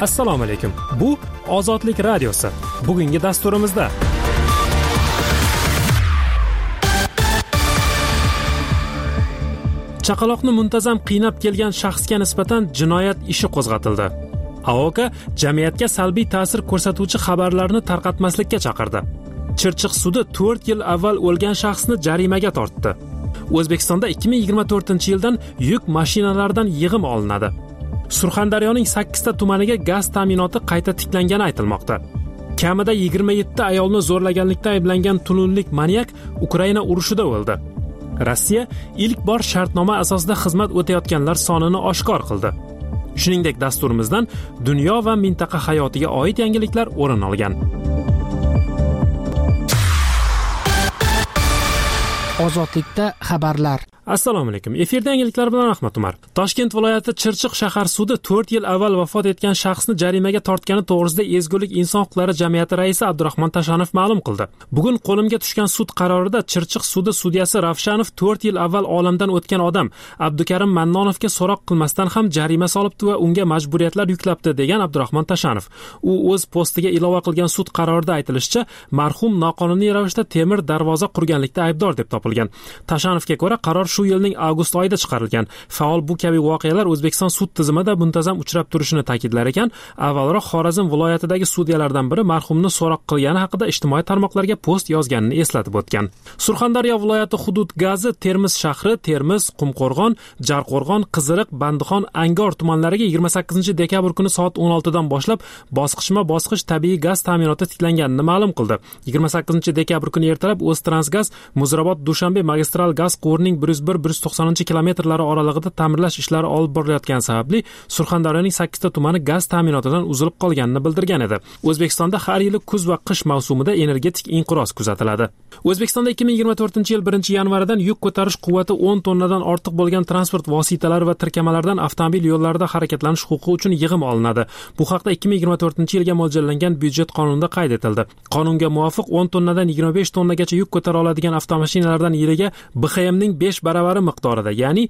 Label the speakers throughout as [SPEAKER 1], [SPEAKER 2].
[SPEAKER 1] Assalomu alaykum. Bu Ozodlik radiosi. Bugungi dasturimizda chaqaloqni muntazam qiynab kelgan shaxsga nisbatan jinoyat ishi qo'zg'atildi. AOK jamiyatga salbiy ta'sir ko'rsatuvchi xabarlarni tarqatmaslikka chaqirdi. Chirchiq sudi 4 yil avval o'lgan shaxsni jarimaga tortdi. O'zbekistonda 2024-yildan yuk mashinalaridan yig'im olinadi. Surxondaryoning 8 ta tumaniga gaz ta'minoti qayta tiklangani aytilmoqda. Kamida 27 ayolni zo'rlaganlikda ayblangan tununlik manyak Ukraina urushida o'ldi. Rossiya ilk bor shartnoma asosida xizmat o'tayotganlar sonini oshkor qildi. Shuningdek, dasturimizdan dunyo va mintaqa hayotiga oid yangiliklar o'rin olgan.
[SPEAKER 2] Ozodlikda xabarlar.
[SPEAKER 1] Assalomu alaykum. Efirda yangiliklar bilan Ahmad Umar. Toshkent viloyati Chirchiq shahar sudi 4 yil avval vafot etgan shaxsni jarimaga tortgani to'g'risida Ezgulik inson huquqlari jamiyati raisi Abdurahmon Tashanov ma'lum qildi. Bugun qo'limga tushgan sud qarorida Chirchiq sudi sudyasi Ravshanov 4 yil avval olamdan o'tgan odam Abdukarim Mannonovga so'roq qilmasdan ham jarima solibdi va unga majburiyatlar yuklabdi degan Abdurahmon Tashanov. U o'z postiga ilova qilgan sud qarorida aytilishicha, marhum noqonuniy ravishda temir darvoza qurganlikda aybdor deb topilgan. Tashanovga ko'ra qaror shu yilning avgust oyida chiqarilgan. Faol bu kabi voqealar O'zbekiston sud tizimida muntazam uchrab turishini ta'kidlar ekan. Avvalroq Xorazm viloyatidagi sudyalardan biri marhumni so'roq qilgani haqida ijtimoiy tarmoqlarga post yozganini eslatib o'tgan. Surxondaryo viloyati hudud gazi Termiz shahri, Termiz, Qumqo'rg'on, Jarqo'rg'on, Qiziriq, Bandixon, Angor tumanlariga 28-dekabr kuni soat 16 dan boshlab bosqichma-bosqich tabiiy gaz ta'minoti tiklanganini ma'lum qildi. 28-dekabr kuni ertalab O'ztransgaz Muzrabot-Dushanbe magistral gaz quvurining 101-190 kilometrlari oralig'ida ta'mirlash ishlari olib borilayotgani sababli Surxondaryoning 8 ta tumani gaz ta'minotidan uzilib qolganini bildirgan edi. O'zbekistonda har yili kuz va qish mavsumida energetik inqiroz kuzatiladi. O'zbekistonda 2024-yil 1-yanvaridan yuk ko'tarish quvvati 10 tonnadan ortiq bo'lgan transport vositalari va tirkamalardan avtomobil yo'llarida harakatlanish huquqi uchun yig'im olinadi. Bu haqda 2024-yilga mo'ljallangan byudjet qonunida qayd etildi. Qonunga muvofiq 10 tonnadan 25 tonnagacha yuk ko'tara oladigan avtomashinalardan yiliga BXMning 5 baravari miqdorida, ya'ni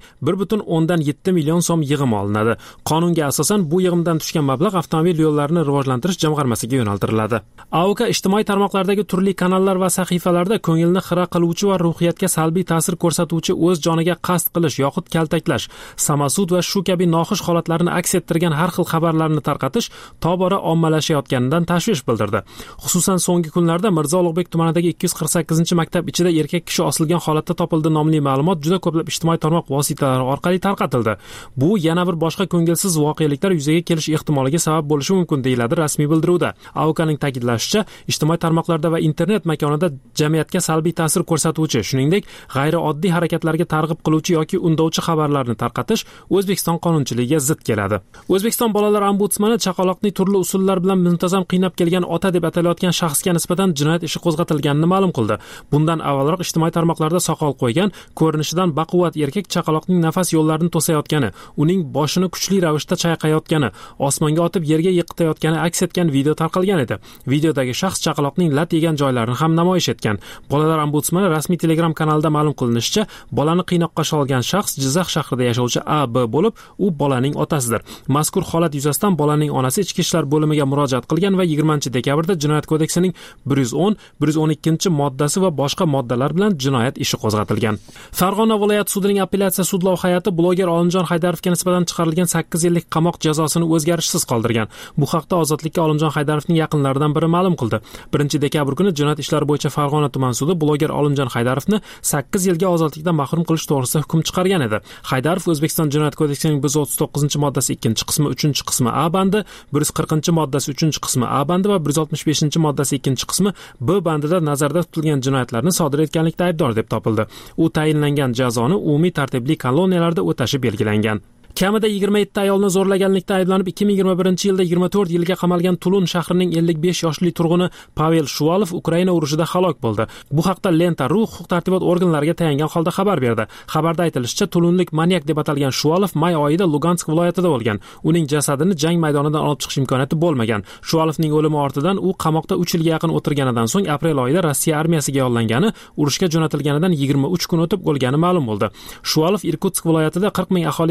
[SPEAKER 1] 1.7 million so'm yig'im olinadi. Qonunga asosan bu yig'imdan tushgan mablag' avtomobil yo'llarini rivojlantirish jamg'armasiga yo'naltiriladi. AOK ijtimoiy tarmoqlardagi turli kanallar va sahifalarda ko'ngilni xira qiluvchi va ruhiyatga salbiy ta'sir ko'rsatuvchi o'z joniga qasd qilish yoxud kaltaklash, samasud va shu kabi noxush holatlarni aks ettirgan har xil xabarlarni tarqatish tobora ommalashayotganidan tashvish bildirdi. Xususan so'nggi kunlarda Mirzo Ulug'bek tumanidagi 248-maktab ichida erkak kishi osilgan holatda topildi nomli ma'lumot juda ko'plab ijtimoiy tarmoq vositalari orqali tarqatildi. Bu yana bir boshqa ko'ngilsiz voqealiklar yuzaga kelish ehtimoliga sabab bo'lishi mumkin deyiladi rasmiy bildiruvda. AOKning ta'kidlashicha, ijtimoiy tarmoqlarda va internet makonida jamiyatga salbiy ta'sir ko'rsatuvchi, shuningdek, g'ayrioddiy harakatlarga targ'ib qiluvchi yoki undovchi xabarlarni tarqatish O'zbekiston qonunchiligiga zid keladi. O'zbekiston bolalar ombudsmani chaqaloqni turli usullar bilan muntazam qiynab kelgan ota deb atalayotgan shaxsga nisbatan jinoyat ishi qo'zg'atilganini ma'lum qildi. Bundan avvalroq ijtimoiy tarmoqlarda soqol qo'ygan, ko'rinishidan baquvvat erkak chaqaloqning nafas yo'llarini to'sayotgani, uning boshini kuchli ravishda chayqayotgani, osmonga otib yerga yiqitayotgani aks etgan video tarqalgan edi. Videodagi shaxs chaqaloqning lat yegan joylarini ham namoyish etgan. Bolalar ombudsmani rasmiy Telegram kanalida ma'lum qilinishicha, bolani qiynoqqa solgan shaxs Jizzax shahrida yashovchi A.B. bo'lib, u bolaning otasidir. Mazkur holat yuzasidan bolaning onasi ichki ishlar bo'limiga murojaat qilgan va 20-dekabrda Jinoyat kodeksining 110, 112-moddasi va boshqa moddalar bilan jinoyat ishi qo'zg'atilgan. Farg'ona viloyat sudining apellyatsiya sudlov hay'ati bloger Olimjon Haydarovga nisbatan chiqarilgan 8 yillik qamoq jazosini o'zgarishsiz qoldirgan. Bu haqda Ozodlikka Olimjon Haydarovning yaqinlaridan biri ma'lum qildi. 1-dekabr kuni jinoyat ishlari bo'yicha Farg'ona tuman sudi bloger Olimjon Haydarovni 8 yilga ozodlikdan mahrum qilish to'g'risida hukm chiqargan edi. Haydarov O'zbekiston Jinoyat kodeksining 139-moddasi 2-qismi 3-qismi A bandi, 140-moddasi 3-qismi A bandi va 165-moddasi 2-qismi B bandida nazarda tutilgan jinoyatlarni sodir etganlikda aybdor deb topildi. U tayinlangan jazoni umumiy tartibli koloniyalarda o'tashi belgilangan. Kamida 27 ayolni zo'rlaganlikda ayblanib 2021-yilda 24 yilga qamalgan Tulun shahrining 55 yoshli turg'uni Pavel Shuvalov Ukraina urushida halok bo'ldi. Bu haqda Lenta.ru huquq-tartibot organlariga tayangan holda xabar berdi. Xabarda aytilishicha, tulunlik manyak deb atalgan Shuvalov may oyida Lugansk viloyatida bo'lgan. Uning jasadini jang maydonidan olib chiqish imkoniyati bo'lmagan. Shuvalovning o'limi ortidan u qamoqda 3 yilga yaqin o'tirganidan so'ng aprel oyida Rossiya armiyasiga yollangani, urushga jo'natilganidan 23 kun o'tib o'lgani ma'lum bo'ldi. Shuvalov Irkutsk viloyatida 40 ming aholi yashaydigan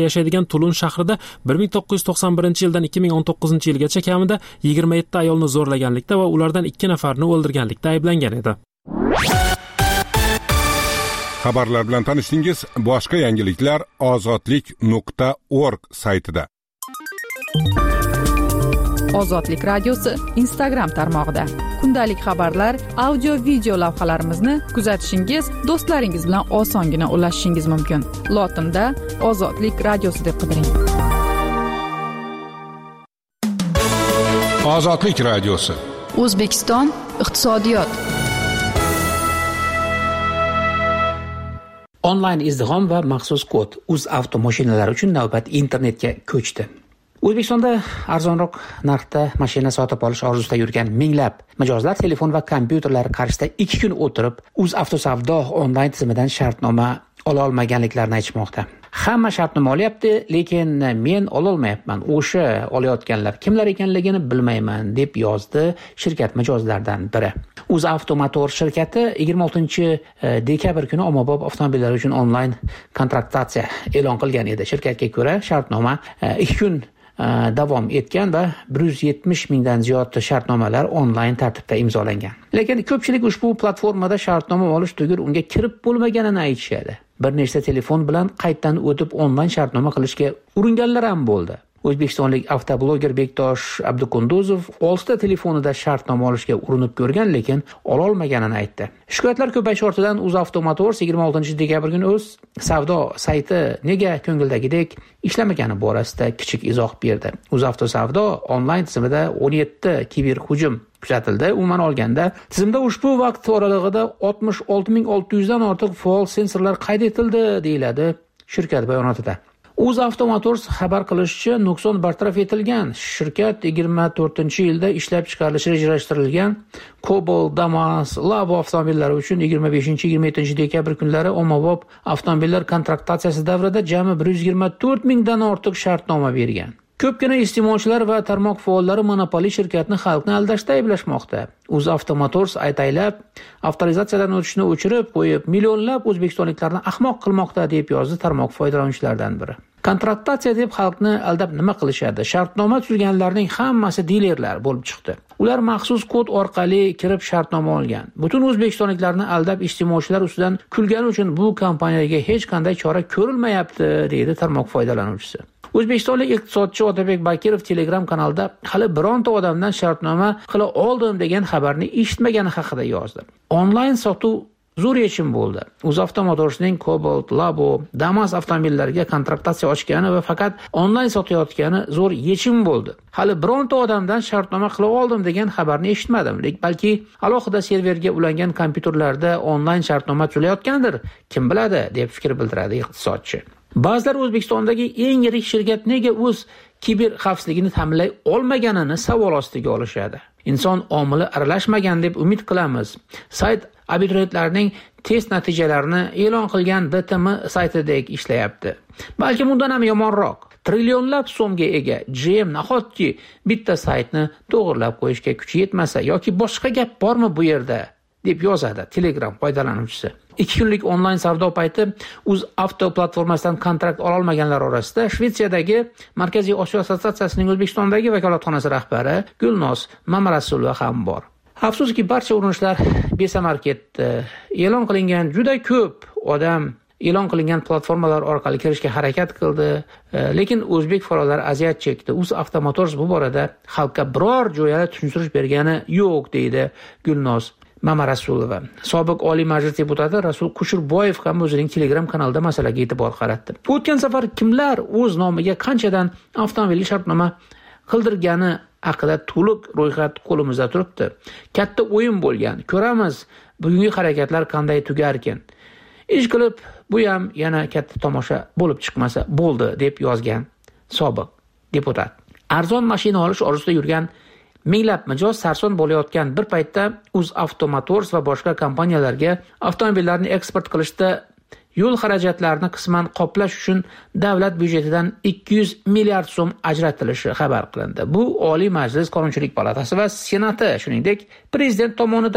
[SPEAKER 1] Tulun shahrida 1991-yildan 2019-yilgacha kamida 27 ayolni zo'rlaganlikda va ulardan 2 nafarini o'ldirganlikda ayblangan edi.
[SPEAKER 3] Xabarlar bilan tanishdingiz. Boshqa yangiliklar ozodlik.org saytida.
[SPEAKER 4] Ozodlik radiosi Instagram tarmog'ida. Kundalik xabarlar, audio, video lavhalarimizni kuzatishingiz, do'stlaringiz bilan osongina ulashishingiz mumkin. Lotinda Ozodlik radiosi deb qidiring.
[SPEAKER 3] Ozodlik radiosi.
[SPEAKER 4] O'zbekiston iqtisodiyot.
[SPEAKER 2] Onlayn izdihom va maxsus kod UzAvto mashinalari uchun navbat internetga ko'chdi. O'zbekistonda arzonroq narxda mashina sotib olish orzusida yurgan minglab mijozlar telefon va kompyuterlar qarshisida 2 kun o'tirib UzAvto savdo onlayn tizimidan shartnoma ola olmaganliklarini aytishmoqda. Hamma shartnoma olyapti, lekin men ololmayapman. O'sha olayotganlar kimlar ekanligini bilmayman, deb yozdi shirkat mijozlaridan biri. UzAvto Motor shirkati 26-dekabr kuni ommabop avtomobillar uchun onlayn kontraktatsiya e'lon qilgan edi. Shirkatga ko'ra, shartnoma 2 kun davom etgan va 170 mingdan ziyod shartnomalar onlayn tartibda imzolangan. Lekin ko'pchilik ushbu platformada shartnoma olish tugul unga kirib bo'lmaganini aytishadi. Bir nechta telefon bilan qaytdan o'tib onlayn shartnoma qilishga uringanlar ham bo'ldi. O'zbekistonlik avtobloger Bektosh Abdukunduzov 6 ta telefonida shartnoma olishga urinib ko'rgan, lekin ola olmaganini aytdi. Shikoyatlar ko'payish ortidan UzAvto Motors 26-dekabr kuni o'z savdo sayti nega ko'ngildagidek ishlamagani borasida kichik izoh berdi. UzAvto savdo onlayn tizimida 17 kiber hujum kuzatildi. Umuman olganda, tizimda ushbu vaqt oralig'ida 66600 dan ortiq faol sensorlar qayd etildi, deyiladi shirkat bayonotida. UzAvto Motors xabar qilishicha, nuqson bartaraf etilgan. Shirkat 24-yilda ishlab chiqarilishi rejalashtirilgan Cobalt, Damas, Labo avtomobillari uchun 25-27 kunlari ommabop avtomobillar kontraktatsiyasi davrida jami 124 mingdan ortiq shartnoma bergan. Ko'pgina iste'molchilar va tarmoq faollari monopoli shirkatni xalqni aldashda ayblashmoqda. UzAvto Motors aytaylab avtorizatsiyadan o'tishni o'chirib qo'yib, millionlab o'zbekistonliklarni ahmoq qilmoqda, deb yozdi tarmoq foydalanuvchilaridan biri. Kontraktatsiya deb xalqni aldab nima qilishadi? Shartnoma tuzganlarning hammasi dilerlar bo'lib chiqdi. Ular maxsus kod orqali kirib shartnoma olgan. Butun o'zbekistonliklarni aldab iste'molchilar ustidan kulgani uchun bu kompaniyaga hech qanday chora ko'rilmayapti, deydi tarmoq foydalanuvchisi. O'zbekistonlik iqtisodchi Otabek Bakirov Telegram kanalida hali bironta odamdan shartnoma qila oldim degan xabarni eshitmagani haqida yozdi. Onlayn sotuv zo'r yechim bo'ldi. UzAvto Motorsning Cobalt, Labo, Damas avtomobillariga kontraktatsiya ochgani va faqat onlayn sotayotgani zo'r yechim bo'ldi. Hali bironta odamdan shartnoma qila oldim degan xabarni eshitmadim, balki alohida serverga ulangan kompyuterlarda onlayn shartnoma tuzilayotgandir, kim biladi, deb fikr bildiradi iqtisodchi. Ba'zilar O'zbekistondagi eng yirik shirkat nega o'z kiber xavfsizligini ta'minlay olmaganini savol ostiga olishadi. Inson omili aralashmagan deb umid qilamiz. Sayt abituriyentlarning test natijalarini e'lon qilgan DTM saytidek ishlayapti. Balki bundan ham yomonroq. Trillionlab so'mga ega GM nahotki bitta saytni to'g'irlab qo'yishga kuchi yetmasa yoki boshqa gap bormi bu yerda, deb yozadi Telegram foydalanuvchisi. 2 kunlik onlayn savdo payti UzAvto platformasidan kontrakt ola olmaganlar orasida Shvetsiyadagi Markaziy Osiyo assotsiatsiyasining O'zbekistondagi vakolatxonasi rahbari Gulnoz Mamarasulova ham bor. Afsuski, barcha urinishlar besamar ketdi. E'lon qilingan juda ko'p odam e'lon qilingan platformalar orqali kirishga harakat qildi, lekin o'zbek fuqarolari aziyat chekdi. UzAvto Motors bu borada xalqqa biror jo'yali tushuntirish bergani yo'q, deydi Gulnoz Mamarasulova. Sobiq Oliy Majlis deputati Rasul Kushurboyev ham o'zining Telegram kanalida masalaga e'tibor qaratdi. O'tgan safar kimlar o'z nomiga qanchadan avtomobil shartnoma qildirgani haqida to'liq ro'yxat qo'limizda turibdi. Katta o'yin bo'lgan. Ko'ramiz bugungi harakatlar qanday tugar ekan. Ish qilib, bu ham yana katta tomosha bo'lib chiqmasa bo'ldi, deb yozgan sobiq deputat. Arzon mashina olish orzusida yurgan minglab mijoz sarson bo'layotgan bir paytda UzAvto Motors va boshqa kompaniyalarga avtomobillarni eksport qilishda yo'l xarajatlarini qisman qoplash uchun davlat byudjetidan 200 milliard so'm ajratilishi xabar qilindi. Bu Oliy Majlis Qonunchilik palatasi va Senati, shuningdek, prezident tomonidan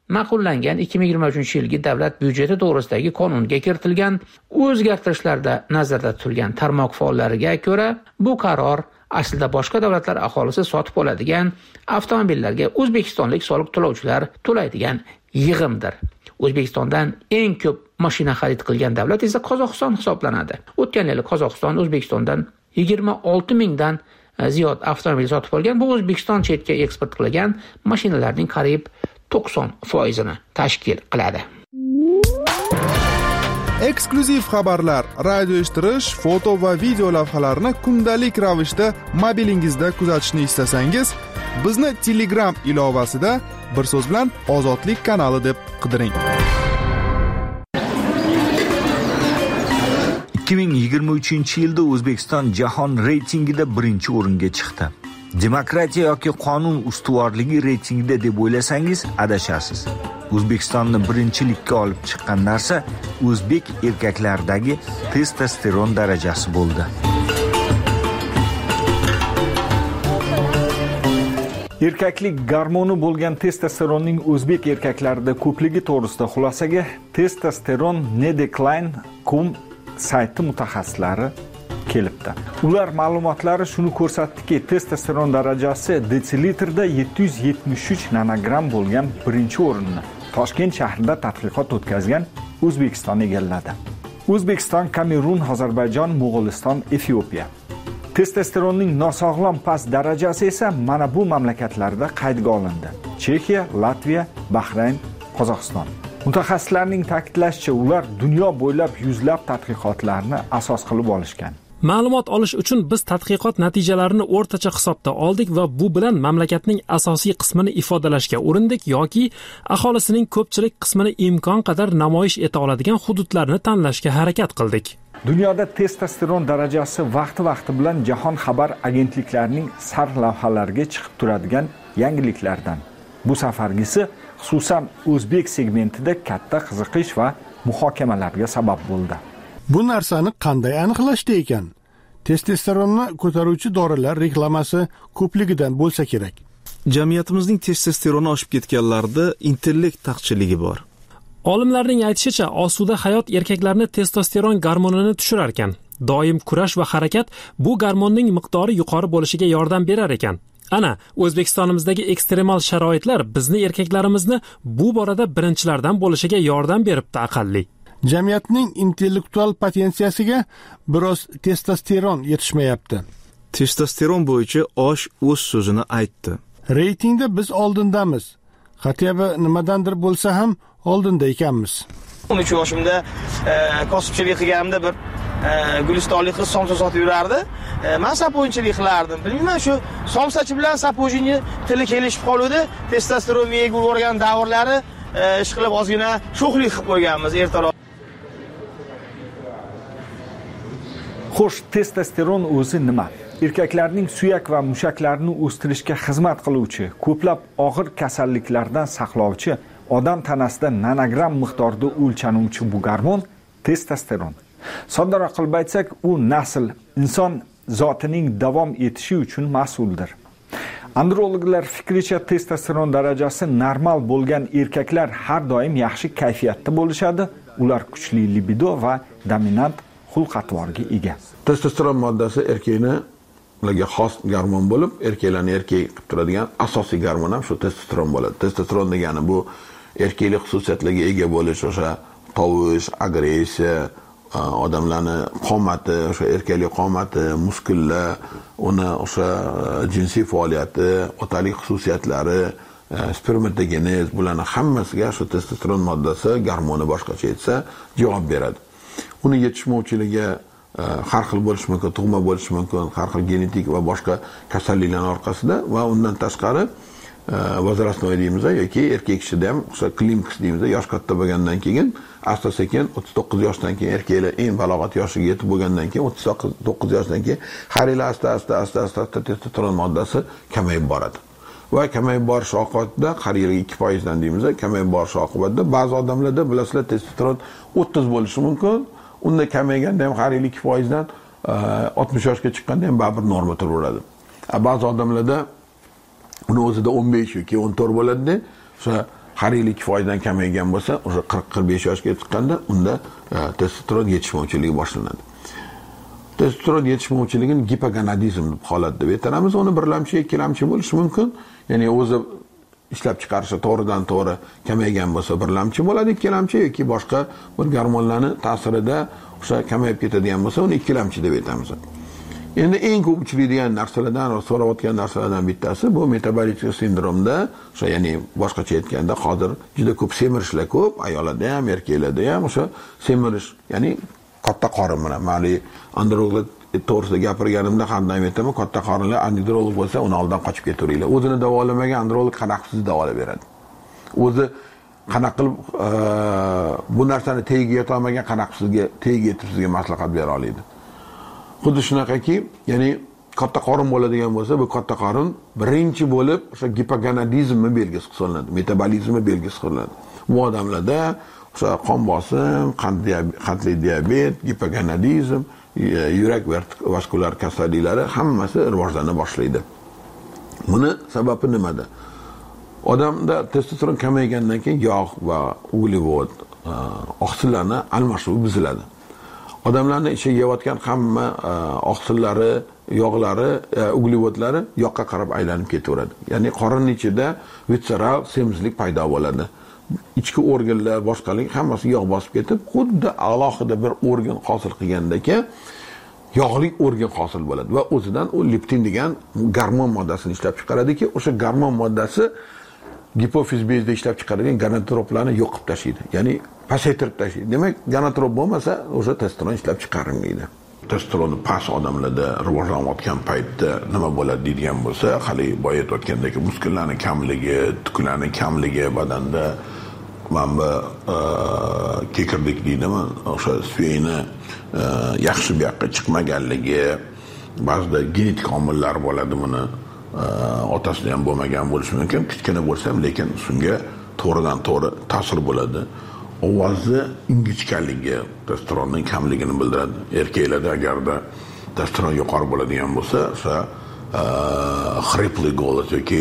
[SPEAKER 2] ma'qullangan 2023-yilgi davlat byudjeti to'g'risidagi qonunga kiritilgan o'zgartirishlarda nazarda tutilgan tarmoq faollariga ko'ra, bu qaror aslida boshqa davlatlar aholisi sotib oladigan avtomobillarga o'zbekistonlik soliq to'lovchilar to'laydigan yig'imdir. O'zbekistondan eng ko'p mashina xarid qilgan davlat esa Qozog'iston hisoblanadi. O'tgan yili Qozog'iston O'zbekistondan 26 mingdan ziyod avtomobil sotib olgan. Bu O'zbekiston chetga eksport qilgan mashinalarning qariyb 90% tashkil qiladi.
[SPEAKER 5] Eksklyuziv xabarlar, radio eshittirish, foto va video lavhalarni kundalik ravishda mobilingizda kuzatishni istasangiz, bizni Telegram ilovasida bir so'z bilan Ozodlik kanali deb qidiring.
[SPEAKER 6] 2023-yilda O'zbekiston jahon reytingida 1-o'ringa chiqdi. Demokratiya yoki qonun ustuvorligi reytingida deb o'ylasangiz adashasiz. O'zbekistonni birinchilikka olib chiqqan narsa o'zbek erkaklaridagi testosteron darajasi bo'ldi. Erkaklik gormoni bo'lgan testosteronning o'zbek erkaklarida ko'pligi to'g'risida xulosaga testosteron.nedecline.com sayti mutaxassislari kelibdi. Ular ma'lumotlari shuni ko'rsatdiki, testosteron darajasi desillitrda 773 nanogram bo'lgan 1-o'rinni Toshkent shahrida tadqiqot o'tkazgan O'zbekiston egalladi. O'zbekiston, Kamerun, Ozarbayjon, Mo'g'uliston, Efiopiya. Testosteronning nosog'lom past darajasi esa mana bu mamlakatlarda qaydga olindi: Chexiya, Latviya, Bahrayn, Qozog'iston. Mutaxassislarning ta'kidlashicha, ular dunyo bo'ylab yuzlab tadqiqotlarni asos qilib olishgan.
[SPEAKER 1] Ma'lumot olish uchun biz tadqiqot natijalarini o'rtacha hisobda oldik va bu bilan mamlakatning asosiy qismini ifodalashga urindik yoki aholisining ko'pchilik qismini imkon qadar namoyish eta oladigan hududlarni tanlashga harakat qildik.
[SPEAKER 6] Dunyoda testosteron darajasi vaqti bilan jahon xabar agentliklarining sarlavhalariga chiqib turadigan yangiliklardan. Bu safargisi xususan o'zbek segmentida katta qiziqish va muhokamalarga sabab bo'ldi.
[SPEAKER 7] Bu narsani qanday aniqlashdi ekan? Testosteronni ko'taruvchi dorilar reklamasi ko'pligidan bo'lsa kerak.
[SPEAKER 8] Jamiyatimizning testosteroni oshib ketganlarda intellekt taqchilligi bor.
[SPEAKER 1] Olimlarning aytishicha, osuda hayot erkaklarni testosteron gormonini tushirar ekan. Doim kurash va harakat bu gormonning miqdori yuqori bo'lishiga yordam berar ekan. Ana, O'zbekistonimizdagi ekstremal sharoitlar bizni erkaklarimizni bu borada birinchilardan bo'lishiga yordam beribdi aqalli.
[SPEAKER 7] Jamiyatning intellektual potensiyasiga biroz testosteron yetishmayapti.
[SPEAKER 8] Testosteron bo'yicha osh o'z so'zini aytdi.
[SPEAKER 7] Reytingda biz oldindamiz. Xatiyaba nimadandir bo'lsa ham oldinda ekanmiz.
[SPEAKER 9] 13 yoshimda kosibchilik qilganimda bir gulistonlik qiz somsa sotib yurardi. Men sapoyinchilik qilardim. Bilmayman, shu somsachi bilan sapojini tili kelishib qoluvdi. Testosteron yegib o'rgan davrlari ish qilib ozgina sho'xlik qilib qo'yganmiz ertaroq.
[SPEAKER 6] Xo'sh, testosteron o'zi nima? Erkaklarning suyak va mushaklarini o'stirishga xizmat qiluvchi, ko'plab og'ir kasalliklardan saqlovchi, odam tanasida nanogram miqdorda o'lchanuvchi bu gormon testosteron. Soddaroq qilib aytsak, u nasl, inson zotining davom etishi uchun mas'uldir. Androloglar fikricha, testosteron darajasi normal bo'lgan erkaklar har doim yaxshi kayfiyatda bo'lishadi. Ular kuchli libido va dominant xulq-atvorga ega.
[SPEAKER 10] Testosteron moddasi erkaklarga xos gormon bo'lib, erkaklarni erkak qilib turadigan asosiy gormon ham shu testosteron bo'ladi. Testosteron degani bu erkaklik xususiyatlarga ega bo'lish, o'sha tovush, agressiya, odamlarni qomati, o'sha erkaklik qomati, muskullar, uni o'sha jinsiy faoliyati, otalik xususiyatlari, spermatogenez, bularning hammasiga shu testosteron moddasi, gormoni boshqacha aytsa, javob beradi. Uni yetishmovchiligi har xil bo'lishi mumkin, tug'ma bo'lishi mumkin, har xil genetik va boshqa kasalliklar orqasida va undan tashqari возрастной deymiz yoki erkak kishida ham o'sha klimks deymiz, yosh katta bo'lgandan keyin asta-sekin 39 yoshdan keyin erkaklar eng balog'at yoshiga yetib bo'lgandan keyin 39 yoshdan keyin har yil asta testosteron moddasi kamayib boradi. Va kamayib borish oqibatida har yil 2% dan deymiz, kamayib borish oqibatida ba'zi odamlarda bilasizlar testosteron 30 bo'lishi mumkin. Unda kamayganda ham har yil 2% dan 60 yoshga chiqqanda ham baribir norma turaveradi. Ba'zi odamlarda uni o'zida 15 yoki 14 bo'ladi-da, o'sha har yili 2% kamaygan bo'lsa, o'sha 40-45 yoshga chiqqanda unda testosteron yetishmovchiligi boshlanadi. Testosteron yetishmovchiligini gipogonadizm deb holat deb aytamiz. Uni birlamchi, ikkilamchi bo'lishi mumkin. Ya'ni o'zi ishlab chiqarishi to'g'ridan to'g'ri kamaygan bo'lsa birlamchi bo'ladi, ikkilamchi yoki boshqa bir gormonlarning ta'sirida o'sha kamayib ketadigan bo'lsa, uni ikkilamchi deb aytamiz. Endi eng ko'p uchraydigan narsalardan, so'rayotgan narsalardan bittasi bu metabolik sindromda, o'sha ya'ni boshqacha aytganda hozir juda ko'p semirishlar ko'p, ayollarda ham, erkaklarda ham o'sha semirish, ya'ni katta qorin bilan, ma'li androlog to'g'risida gapirganimda har doim aytaman, katta qorinlar androlog bo'lsa, uni oldan qochib ketaveringlar. O'zini davolamagan androlog qanaqa sizni davolab beradi? O'zi qanaqa qilib bu narsani tagiga yeta olmagan qanaqa sizga tagiga yetib sizga maslahat bera oladi? Xuddi shunaqaki, ya'ni katta qorin bo'ladigan bo'lsa, bu katta qorin birinchi bo'lib o'sha gipogonadizmni belgisi hisoblanadi, metabolizmni belgisi hisoblanadi. Bu odamlarda o'sha qon bosim, qandli diabet, gipogonadizm, yurak vaskular kasalliklari hammasi rivojlana boshlaydi. Buni sababi nimada? Odamda testosteron kamaygandan keyin yog' va uglevod, oqsillarni almashuvi buziladi. Odamlarning ichiga yeyotgan hamma oqsillari, yog'lari, uglevodlari yoqqa qarab aylanib ketaveradi. Ya'ni qorinning ichida visceral semizlik paydo bo'ladi. Ichki organlar, boshqalik hammasi yog' bosib ketib, xuddi alohida bir organ hosil qilgandaki, yog'li organ hosil bo'ladi va o'zidan u leptin degan gormon moddasini ishlab chiqaradiki, o'sha gormon moddasi gipofiz bezda ishlab chiqarilgan gonadotroplarni yo'q qilib tashlaydi. Ya'ni pasaytirib tashlaydi. Demak, gonadotrop bo'lmasa, o'sha testosteron ishlab chiqarilmaydi. Testosteron past odamlarda rivojlanayotgan paytda nima bo'ladi deydigan bo'lsa, hali boya aytgandek muskullarning kamligi, tuklarning kamligi badanda, mana kekirlik deydimi, o'sha suyakni yaxshi bu yoqqa chiqmaganligi, ba'zida genetik omillar bo'ladi buni. Otasida ham bo'lmagan bo'lishi mumkin, kichkina bo'lsa ham, lekin shunga to'g'ridan to'g'ri ta'sir bo'ladi. Ovozni ingichkaligi testosteronning kamligini bildiradi. Erkaklarda agarda testosteron yuqori bo'ladigan bo'lsa, o'sha xripli go'lat yoki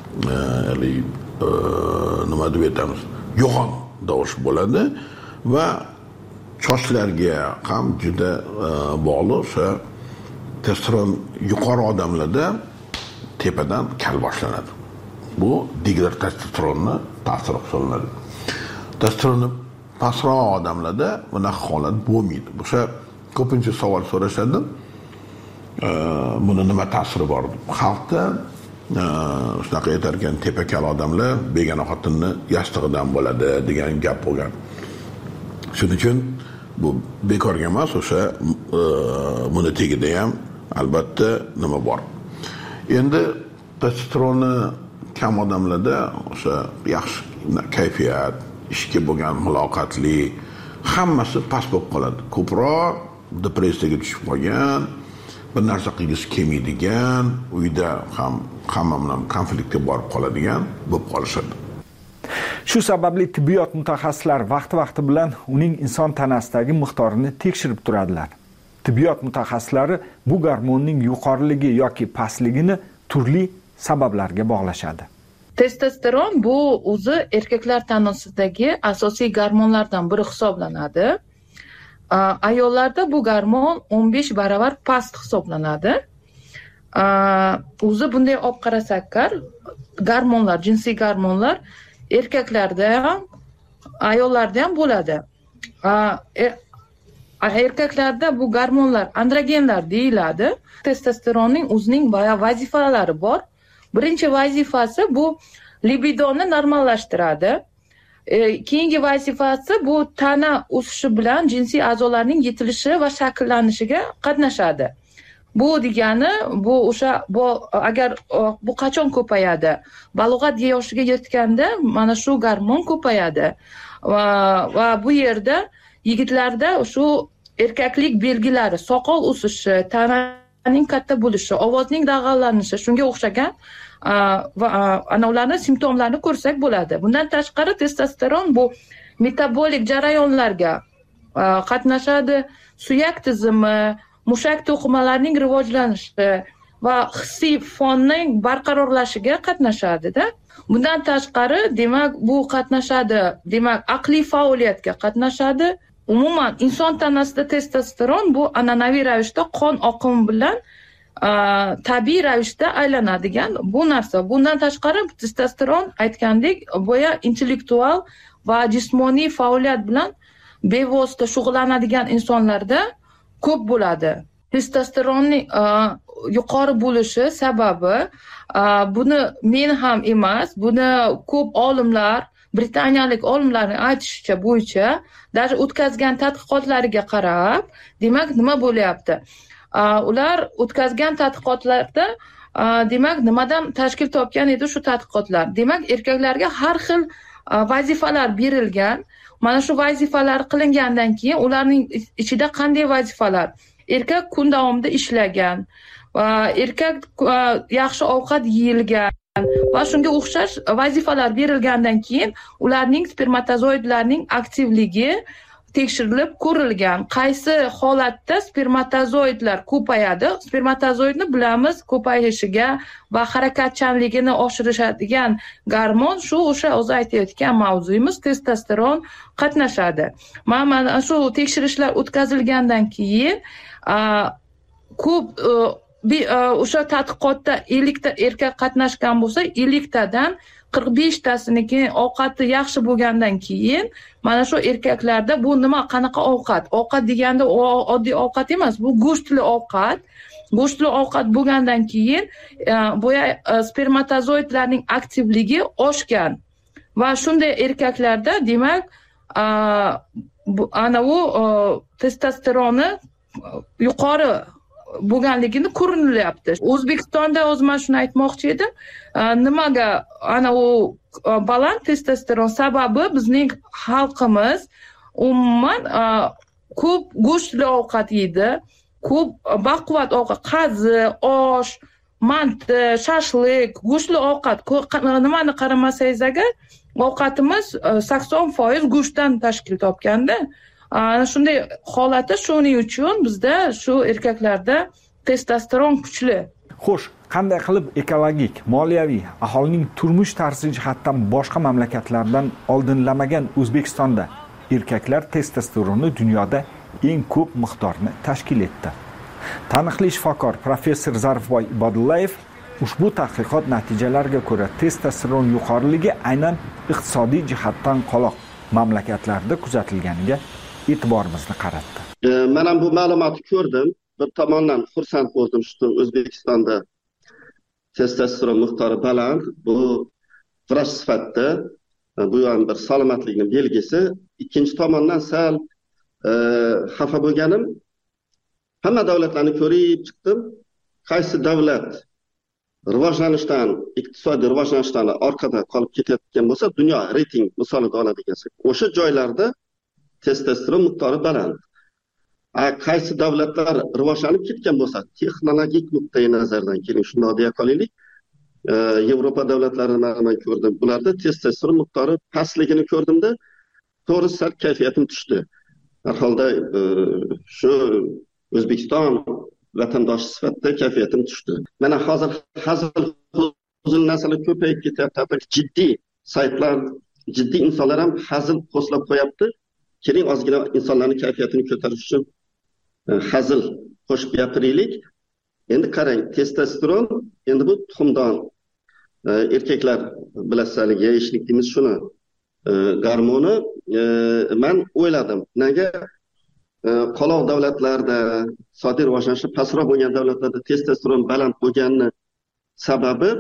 [SPEAKER 10] nima deb aytamiz, yo'g'on tovush bo'ladi va chochlarga ham juda bog'liq. O'sha testosteron yuqori odamlarda tepadan kal boshlanadi. Bu dihidrotestosteronni ta'siri hisoblanadi. Testosteronni pastroq odamlarda bunaqa holat bo'lmaydi. O'sha ko'pincha savol so'rashadi. Buni nima ta'siri bor? Xalqda shunaqa aytar ekan, tepa kal odamlar begona xotinni yastig'idan bo'ladi degan gap bo'lgan. Shuning uchun bu bekorga emas, o'sha buni tagida ham albatta nima bor. Endi testosteronni kam odamlarda o'sha yaxshi kayfiyat, ishga bo'lgan muloqotli hammasi past bo'lib qoladi. Ko'proq depressiyaga tushib qolgan, bir narsa qilgisi kelmaydigan, uyda ham hamma bilan konfliktga borib qoladigan bo'lib qolishadi.
[SPEAKER 6] Shu sababli tibbiyot mutaxassislari vaqti bilan uning inson tanasidagi miqdorini tekshirib turadilar. Tibbiyot mutaxassislari bu gormonning yuqoriligi yoki pastligini turli sabablarga bog'lashadi.
[SPEAKER 11] Testosteron bu o'zi erkaklar tanasidagi asosiy gormonlardan biri hisoblanadi. Ayollarda bu gormon 15 barobar past hisoblanadi. O'zi bunday olib qarasak, gormonlar, jinsiy gormonlar erkaklarda ham, ayollarda ham bo'ladi. Erkaklarda bu gormonlar androgenlar deyiladi. Testosteronning o'zining vazifalari bor. Birinchi vazifasi bu libidoni normallashtiradi. Keyingi vazifasi bu tana o'sishi bilan jinsiy a'zolarning yetilishi va shakllanishiga qatnashadi. Bu degani bu o'sha agar bu qachon ko'payadi? Balog'at yoshiga yetganda mana shu gormon ko'payadi. Va bu yerda yigitlarda shu erkaklik belgilari, soqol o'sishi, tananing katta bo'lishi, ovozning dag'allanishi, shunga o'xshagan va ularning simptomlarini ko'rsak bo'ladi. Bundan tashqari testosteron bu metabolik jarayonlarga qatnashadi, suyak tizimi, mushak to'qimalarining rivojlanishi va hissiy fonning barqarorlashishiga qatnashadi-da. Bundan tashqari, demak, bu qatnashadi, demak, aqliy faoliyatga qatnashadi. Umuman inson tanasida testosteron bu an'anaviy ravishda qon oqimi bilan tabiiy ravishda aylanadigan bu narsa. Bundan tashqari testosteron aytgandek, boya intellektual va jismoniy faoliyat bilan bevosita shug'ullanadigan insonlarda ko'p bo'ladi. Testosteronning yuqori bo'lishi sababi buni men ham emas, buni ko'p olimlar, britaniyalik olimlarning aytishicha bo'yicha, даже o'tkazgan tadqiqotlariga qarab, demak, nima bo'lyapti? Ular o'tkazgan tadqiqotlarda demak, nimadan tashkil topgan edi shu tadqiqotlar? Demak, erkaklarga har xil vazifalar berilgan. Mana shu vazifalar qilingandan keyin ularning ichida qanday vazifalar? Erkak kun davomida ishlagan, erkak yaxshi ovqat yeyilgan va shunga o'xshash vazifalar berilgandan keyin ularning spermatozoidlarning aktivligi tekshirilib ko'rilgan. Qaysi holatda spermatozoidlar ko'payadi? Spermatozoidni bilamiz, ko'payishiga va harakatchanligini oshirishadigan gormon shu o'sha o'zi aytayotgan mavzuyimiz testosteron qatnashadi. Mana shu tekshirishlar o'tkazilgandan keyin ko'p o'sha tadqiqotda 50 ta erkak qatnashgan bo'lsa, 50 tadan 45 tasiniki ovqati yaxshi bo'lgandan keyin mana shu erkaklarda bu nima, qanaqa ovqat? Ovqat deganda oddiy ovqat emas, bu go'shtli ovqat. Go'shtli ovqat bo'lgandan keyin boya spermatozoidlarning aktivligi oshgan va shunday erkaklarda demak ana u testosteroni yuqori bo'lganligini ko'rinyapti. O'zbekistonda o'zim shuni aytmoqchi edim. Nimaga ana u baland testosteron sababi bizning xalqimiz umuman ko'p go'shtli ovqat yeydi, ko'p baquvvat ovqat, qazi, osh, manti, shashlik, go'shtli ovqat, nimani qaramasangiz agar ovqatimiz 80% go'shtdan tashkil topganda. Shunday holatda shuning uchun bizda shu erkaklarda testosteron kuchli.
[SPEAKER 6] Xo'sh, qanday qilib ekologik, moliyaviy, aholining turmush tarzi jihatdan boshqa mamlakatlardan oldinlamagan O'zbekistonda erkaklar testosteroni dunyoda eng ko'p miqdorni tashkil etdi? Taniqli shifokor professor Zarifboy Ibodullayev ushbu tadqiqot natijalariga ko'ra testosteron yuqoriligi aynan iqtisodiy jihatdan qoloq mamlakatlarda kuzatilganiga e'tiborimizni qaratdi.
[SPEAKER 12] Men ham bu ma'lumotni ko'rdim. Bir tomondan xursand bo'ldim shu O'zbekistonda testosteron miqdori baland. Bu vrach sifatida bu ham bir salomatlikning belgisi. Ikkinchi tomondan sal xafa bo'lganim, hamma davlatlarni ko'rib chiqdim. Qaysi davlat rivojlanishdan, iqtisodiy rivojlanishdan orqada qolib ketayotgan bo'lsa, dunyo reyting misolida oladigan bo'lsak, o'sha joylarda testosteron miqdori baland. Qaysi davlatlar rivojlanib ketgan bo'lsa, texnologik nuqtai nazardan keling, shunday deya qolaylik. Yevropa davlatlarini men ko'rdim. Bularda testosteron miqdori pastligini ko'rdimda, to'g'ri sal kayfiyatim tushdi. Har holda shu O'zbekiston vatandoshi sifatida kayfiyatim tushdi. Mana hozir hazil narsalar ko'payib ketyapti. Jiddiy saytlar, jiddiy insonlar ham hazil postlab qo'yapti. Keling ozgina insonlarning kayfiyatini ko'tarish uchun hazil qo'shib gapiraylik. Endi qarang, testosteron endi bu tuxumdon erkaklar bilasizlar, yeyishlik deymiz shuni gormoni. Men o'yladim, nega qoloq davlatlarda, iqtisodiy rivojlanishi pastroq bo'lgan davlatlarda testosteron baland bo'lgani sababi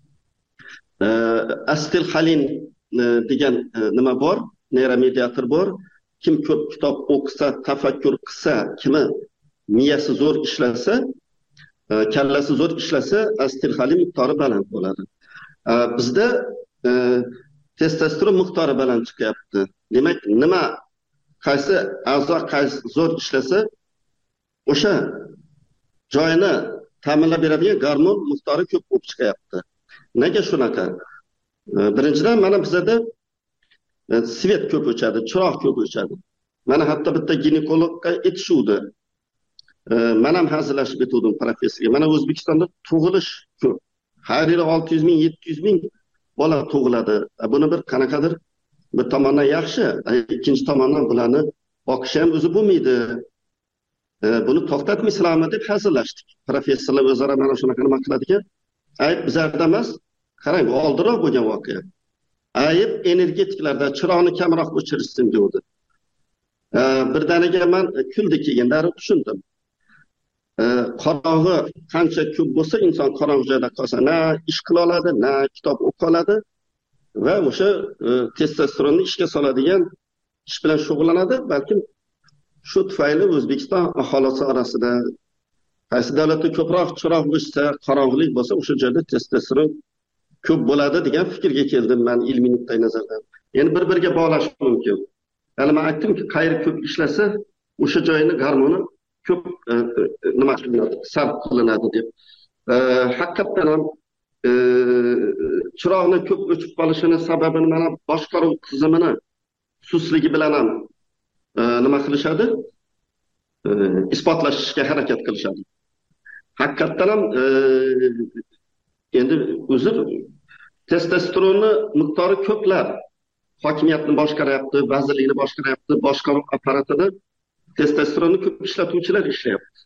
[SPEAKER 12] asetilxolin degan nima bor, neyromediator bor. Kim ko'p kitob o'qisa, tafakkur qilsa, kimi miyasi zo'r ishlasa, kallasi zo'r ishlasa, asetilxolin miqdori baland bo'ladi. Bizda testosteron miqdori baland chiqyapti. Demak, nima qaysi a'zo qaysi zo'r ishlasa, o'sha joyini ta'minlab beradigan gormon miqdori ko'p bo'lib chiqyapti. Nega shunaqa? Birinchidan, mana bizda svet ko'p o'chadi, chiroq ko'p o'chadi. Mana hatto bitta ginekologga aytishuvdi. men ham hazillashib aytdim professorga. Mana O'zbekistonda tug'ilish ko'p. Har yili 600 ming, 700 ming bola tug'iladi. Buni bir qanaqadir bir tomondan yaxshi, ikkinchi tomondan bularni boqish ham o'zi bo'lmaydi. Buni to'xtatmaysizlarmi deb hazillashdik. Professorlar o'zaro mana shunaqa nima qiladi ekan. Ayb bizlarda emas, qarang, bu oldinroq bo'lgan voqea. Ayb energetiklarda chiroqni kamroq o'chirishsin dedi. Birdaniga men kuldi kelganlari tushundim. Qorong'i qancha ko'p bo'lsa, inson qorong'i joyda qolsa, na ish qila oladi, na kitob o'qiy oladi va o'sha testosteronni ishga soladigan ish bilan shug'ullanadi. Balkim shu tufayli O'zbekiston aholisi orasida qaysi davlatda ko'proq chiroq o'chsa, qorong'ilik bo'lsa, o'sha joyda testosteron ko'p bo'ladi degan fikrga keldim men ilmiy nuqtai nazardan. Endi bir-biriga bog'lash mumkin. Ya'ni men aytdimki, qayeri ko'p ishlasa, o'sha joyni gormoni ko'p nima qilinadi, sarf qilinadi deb. Haqiqatan ham chiroqni ko'p o'chib qolishini sababini mana boshqaruv tizimini susligi bilan ham nima qilishadi? Isbotlashga harakat qilishadi. Haqiqatan ham endi o'zi testosteronni miqdori ko'plar hokimiyatni boshqaryapti, vazirlikni boshqaryapti, boshqaruv apparatida testosteronni ko'p ishlatuvchilar ishlayapti.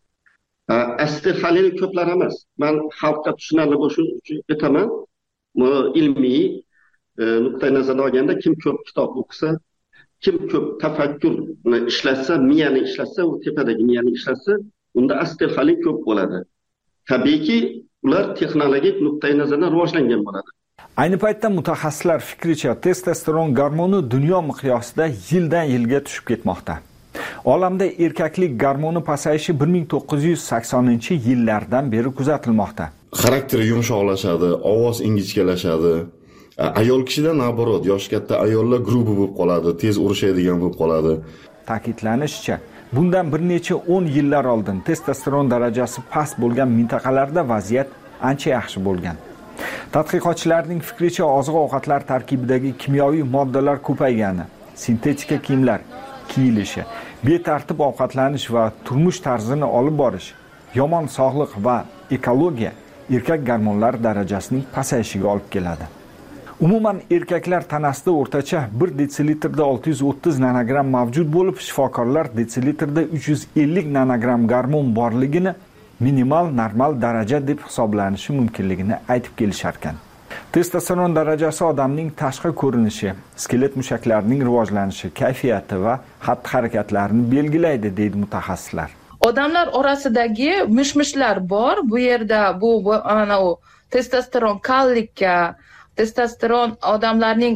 [SPEAKER 12] Aslida ko'plar emas. Men xalqqa tushunarli bo'lishi uchun aytaman. Ilmiy nuqtai nazardan olganda kim ko'p kitob o'qisa, kim ko'p tafakkurni ishlatsa, miyani ishlatsa, u tepadagi miyani ishlatsa, unda aslida ko'p bo'ladi. Tabiiyki, ular texnologik nuqtai nazardan rivojlangan bo'ladi.
[SPEAKER 6] Ayni paytda mutaxassislar fikricha testosteron gormoni dunyo miqyosida yildan yilga tushib ketmoqda. Olamda erkaklik gormoni pasayishi 1980-yillardan beri kuzatilmoqda.
[SPEAKER 13] Xarakteri yumshoqlashadi, ovoz ingichkalashadi. Ayol kishida naborot, yosh katta ayollar grubi bo'lib qoladi, tez urushadigan bo'lib qoladi.
[SPEAKER 6] Ta'kidlanishicha, bundan bir necha 10 yillar oldin testosteron darajasi past bo'lgan mintaqalarda vaziyat ancha yaxshi bo'lgan. Tadqiqotchilarning fikricha, oziq-ovqatlar tarkibidagi kimyoviy moddalar ko'paygani, sintetika kiyimlar kiyilishi, betartib ovqatlanish va turmush tarzini olib borish, yomon sog'liq va ekologiya erkak gormonlar darajasining pasayishiga olib keladi. Umuman erkaklar tanasida o'rtacha 1 desillitrda 630 nanogram mavjud bo'lib, shifokorlar desillitrda 350 nanogram gormon borligini minimal normal daraja deb hisoblanishi mumkinligini aytib kelishar ekan. Testosteron darajasi odamning tashqi ko'rinishi, skelet mushaklarining rivojlanishi, kayfiyati va xatti-harakatlarini belgilaydi, deydi mutaxassislar.
[SPEAKER 11] Odamlar orasidagi mish-mishlar bor. Bu yerda bu ana u testosteron kallikka, testosteron odamlarning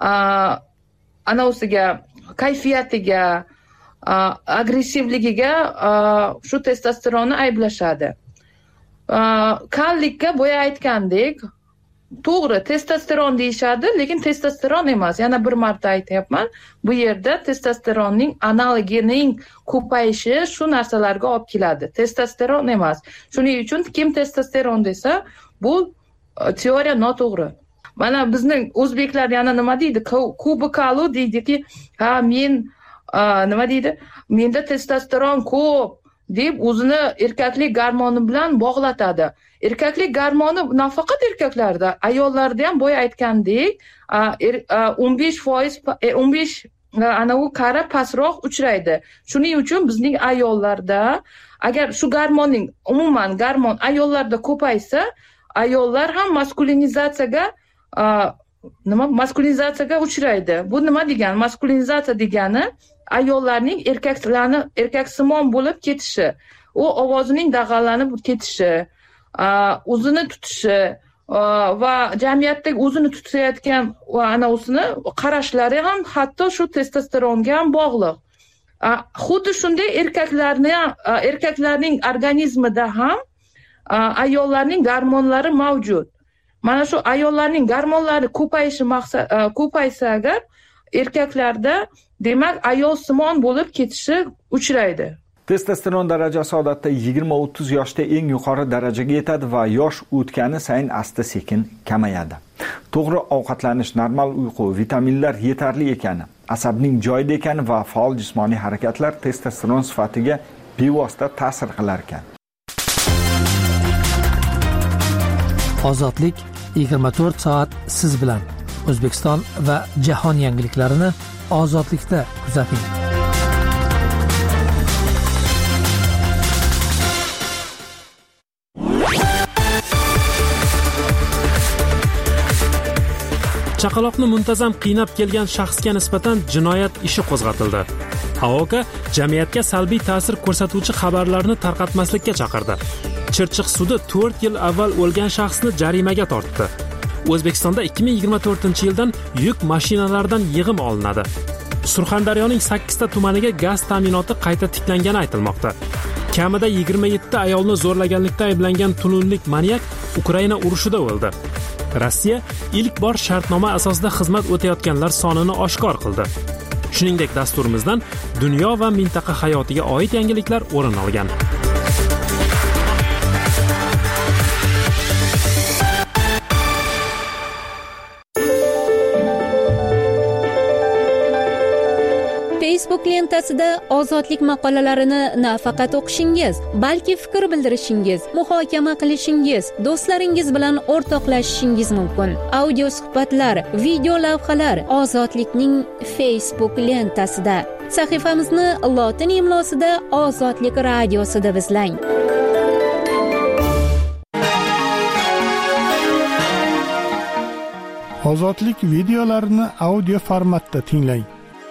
[SPEAKER 11] anausiga, kayfiyatiga, agressivligiga shu testosteronni ayblashadi. Kallikka bo'ya aytgandek, to'g'ri, testosteron deyishadi, lekin testosteron emas. Yana bir marta aytyapman, bu yerda testosteronning analogining ko'payishi shu narsalarga olib keladi. Testosteron emas. Shuning uchun kim testosteron desa, bu teoriya noto'g'ri. Mana bizning o'zbeklar yana nima deydi? Kubikalu deydiki, ha men nima deydi? Menda testosteron ko'p deb o'zini erkaklik gormoni bilan bog'latadi. Erkaklik gormoni nafaqat erkaklarda, ayollarda ham bo'ya aytgandek 15% ana u qara pastroq uchraydi. Shuning uchun bizning ayollarda agar shu gormonning umuman gormon ayollarda ko'paysa, ayollar ham maskulinizatsiyaga uchraydi. Bu nima degani? Maskulinizatsiya degani ayollarning erkaksimon bo'lib ketishi, u ovozining dag'allanib ketishi, o'zini tutishi va jamiyatdagi o'zini tutayotgan ana o'sini qarashlari ham hatto shu testosteronga ham bog'liq. Xuddi shunday erkaklarning organizmida ham ayollarning gormonlari mavjud. Mana shu ayollarning gormonlari ko'paysa agar erkaklarda demak ayolsimon bo'lib ketishi uchraydi.
[SPEAKER 6] Testosteron darajasi odatda 20-30 yoshda eng yuqori darajaga yetadi va yosh o'tgani sayin asta-sekin kamayadi. To'g'ri ovqatlanish, normal uyqu, vitaminlar yetarli ekani, asabning joyida ekani va faol jismoniy harakatlar testosteron sifatiga bevosita ta'sir qilar ekan.
[SPEAKER 14] Ozodlik 24 soat siz bilan. O'zbekiston va jahon yangiliklarini Ozodlikda kuzating.
[SPEAKER 1] Chaqaloqni muntazam qiynab kelgan shaxsga nisbatan jinoyat ishi qo'zg'atildi. AOKA jamiyatga salbiy ta'sir ko'rsatuvchi xabarlarni tarqatmaslikka chaqirdi. Chirchiq sudi 4 yil avval o'lgan shaxsni jarimaga tortdi. O'zbekistonda 2024-yildan yuk mashinalaridan yig'im olinadi. Surxondaryoning 8 ta tumaniga gaz ta'minoti qayta tiklangani aytilmoqda. Kamida 27 ayolni zo'rlaganlikda ayblangan tununlik manyak Ukraina urushida o'ldi. Rossiya ilk bor shartnoma asosida xizmat o'tayotganlar sonini oshkor qildi. Shuningdek, dasturimizdan dunyo va mintaqa hayotiga oid yangiliklar o'rin olgan.
[SPEAKER 15] Facebook lentasida ozodlik maqolalarini nafaqat o'qishingiz, balki fikr bildirishingiz, muhokama qilishingiz, do'stlaringiz bilan o'rtoqlashishingiz mumkin. Audio suhbatlar, video lavhalar Ozodlikning Facebook lentasida. Sahifamizni lotin imlosida Ozodlik radiosida izlang.
[SPEAKER 7] Ozodlik videolarini audio formatda tinglang.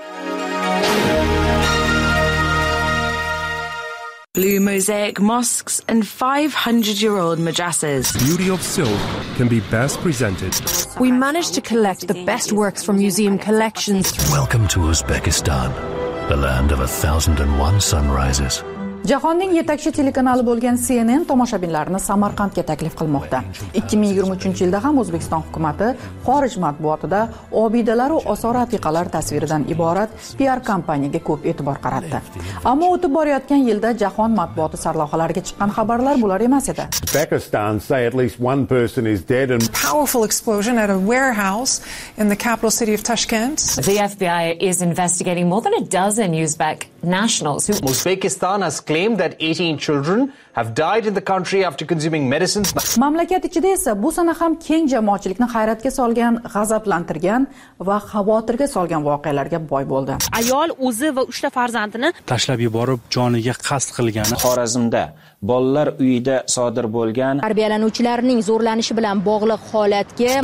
[SPEAKER 16] Blue mosaic mosques and 500-year-old madrasas.
[SPEAKER 17] Beauty of silk can be best presented.
[SPEAKER 18] We managed to collect the best works from museum collections.
[SPEAKER 19] Welcome to Uzbekistan, the land of 1,001 sunrises.
[SPEAKER 4] Jahonning yetakchi telekanali bo'lgan CNN tomoshabinlarini Samarqandga taklif qilmoqda. 2023-yilda ham O'zbekiston hukumatı xorij matbuotida obidalar va osor atiqalar tasviridan iborat PR kampaniyaga ko'p e'tibor qaratdi. Ammo o'tib borayotgan yilda jahon matbuoti sarlavhalariga chiqqan xabarlar bular emas edi.
[SPEAKER 20] Uzbekistan say at least one person is dead and
[SPEAKER 21] powerful explosion at a warehouse in the capital city of Tashkent.
[SPEAKER 22] The FBI is investigating more than a dozen Uzbek nationals who
[SPEAKER 23] Uzbekistan has claimed that 18 children have died in the country after consuming medicines.
[SPEAKER 4] Mamlakat ichida esa bu sana ham keng jamoatchilikni hayratga solgan, g'azablantirgan va xavotirga solgan voqealarga boy bo'ldi.
[SPEAKER 24] Ayol o'zi va 3 ta farzandini
[SPEAKER 25] tashlab yuborib joniga qasd qilgani.
[SPEAKER 26] Xorazmda bolalar uyida sodir bo'lgan
[SPEAKER 15] tarbiyalanuvchilarning zo'rlanishi bilan bog'liq holatga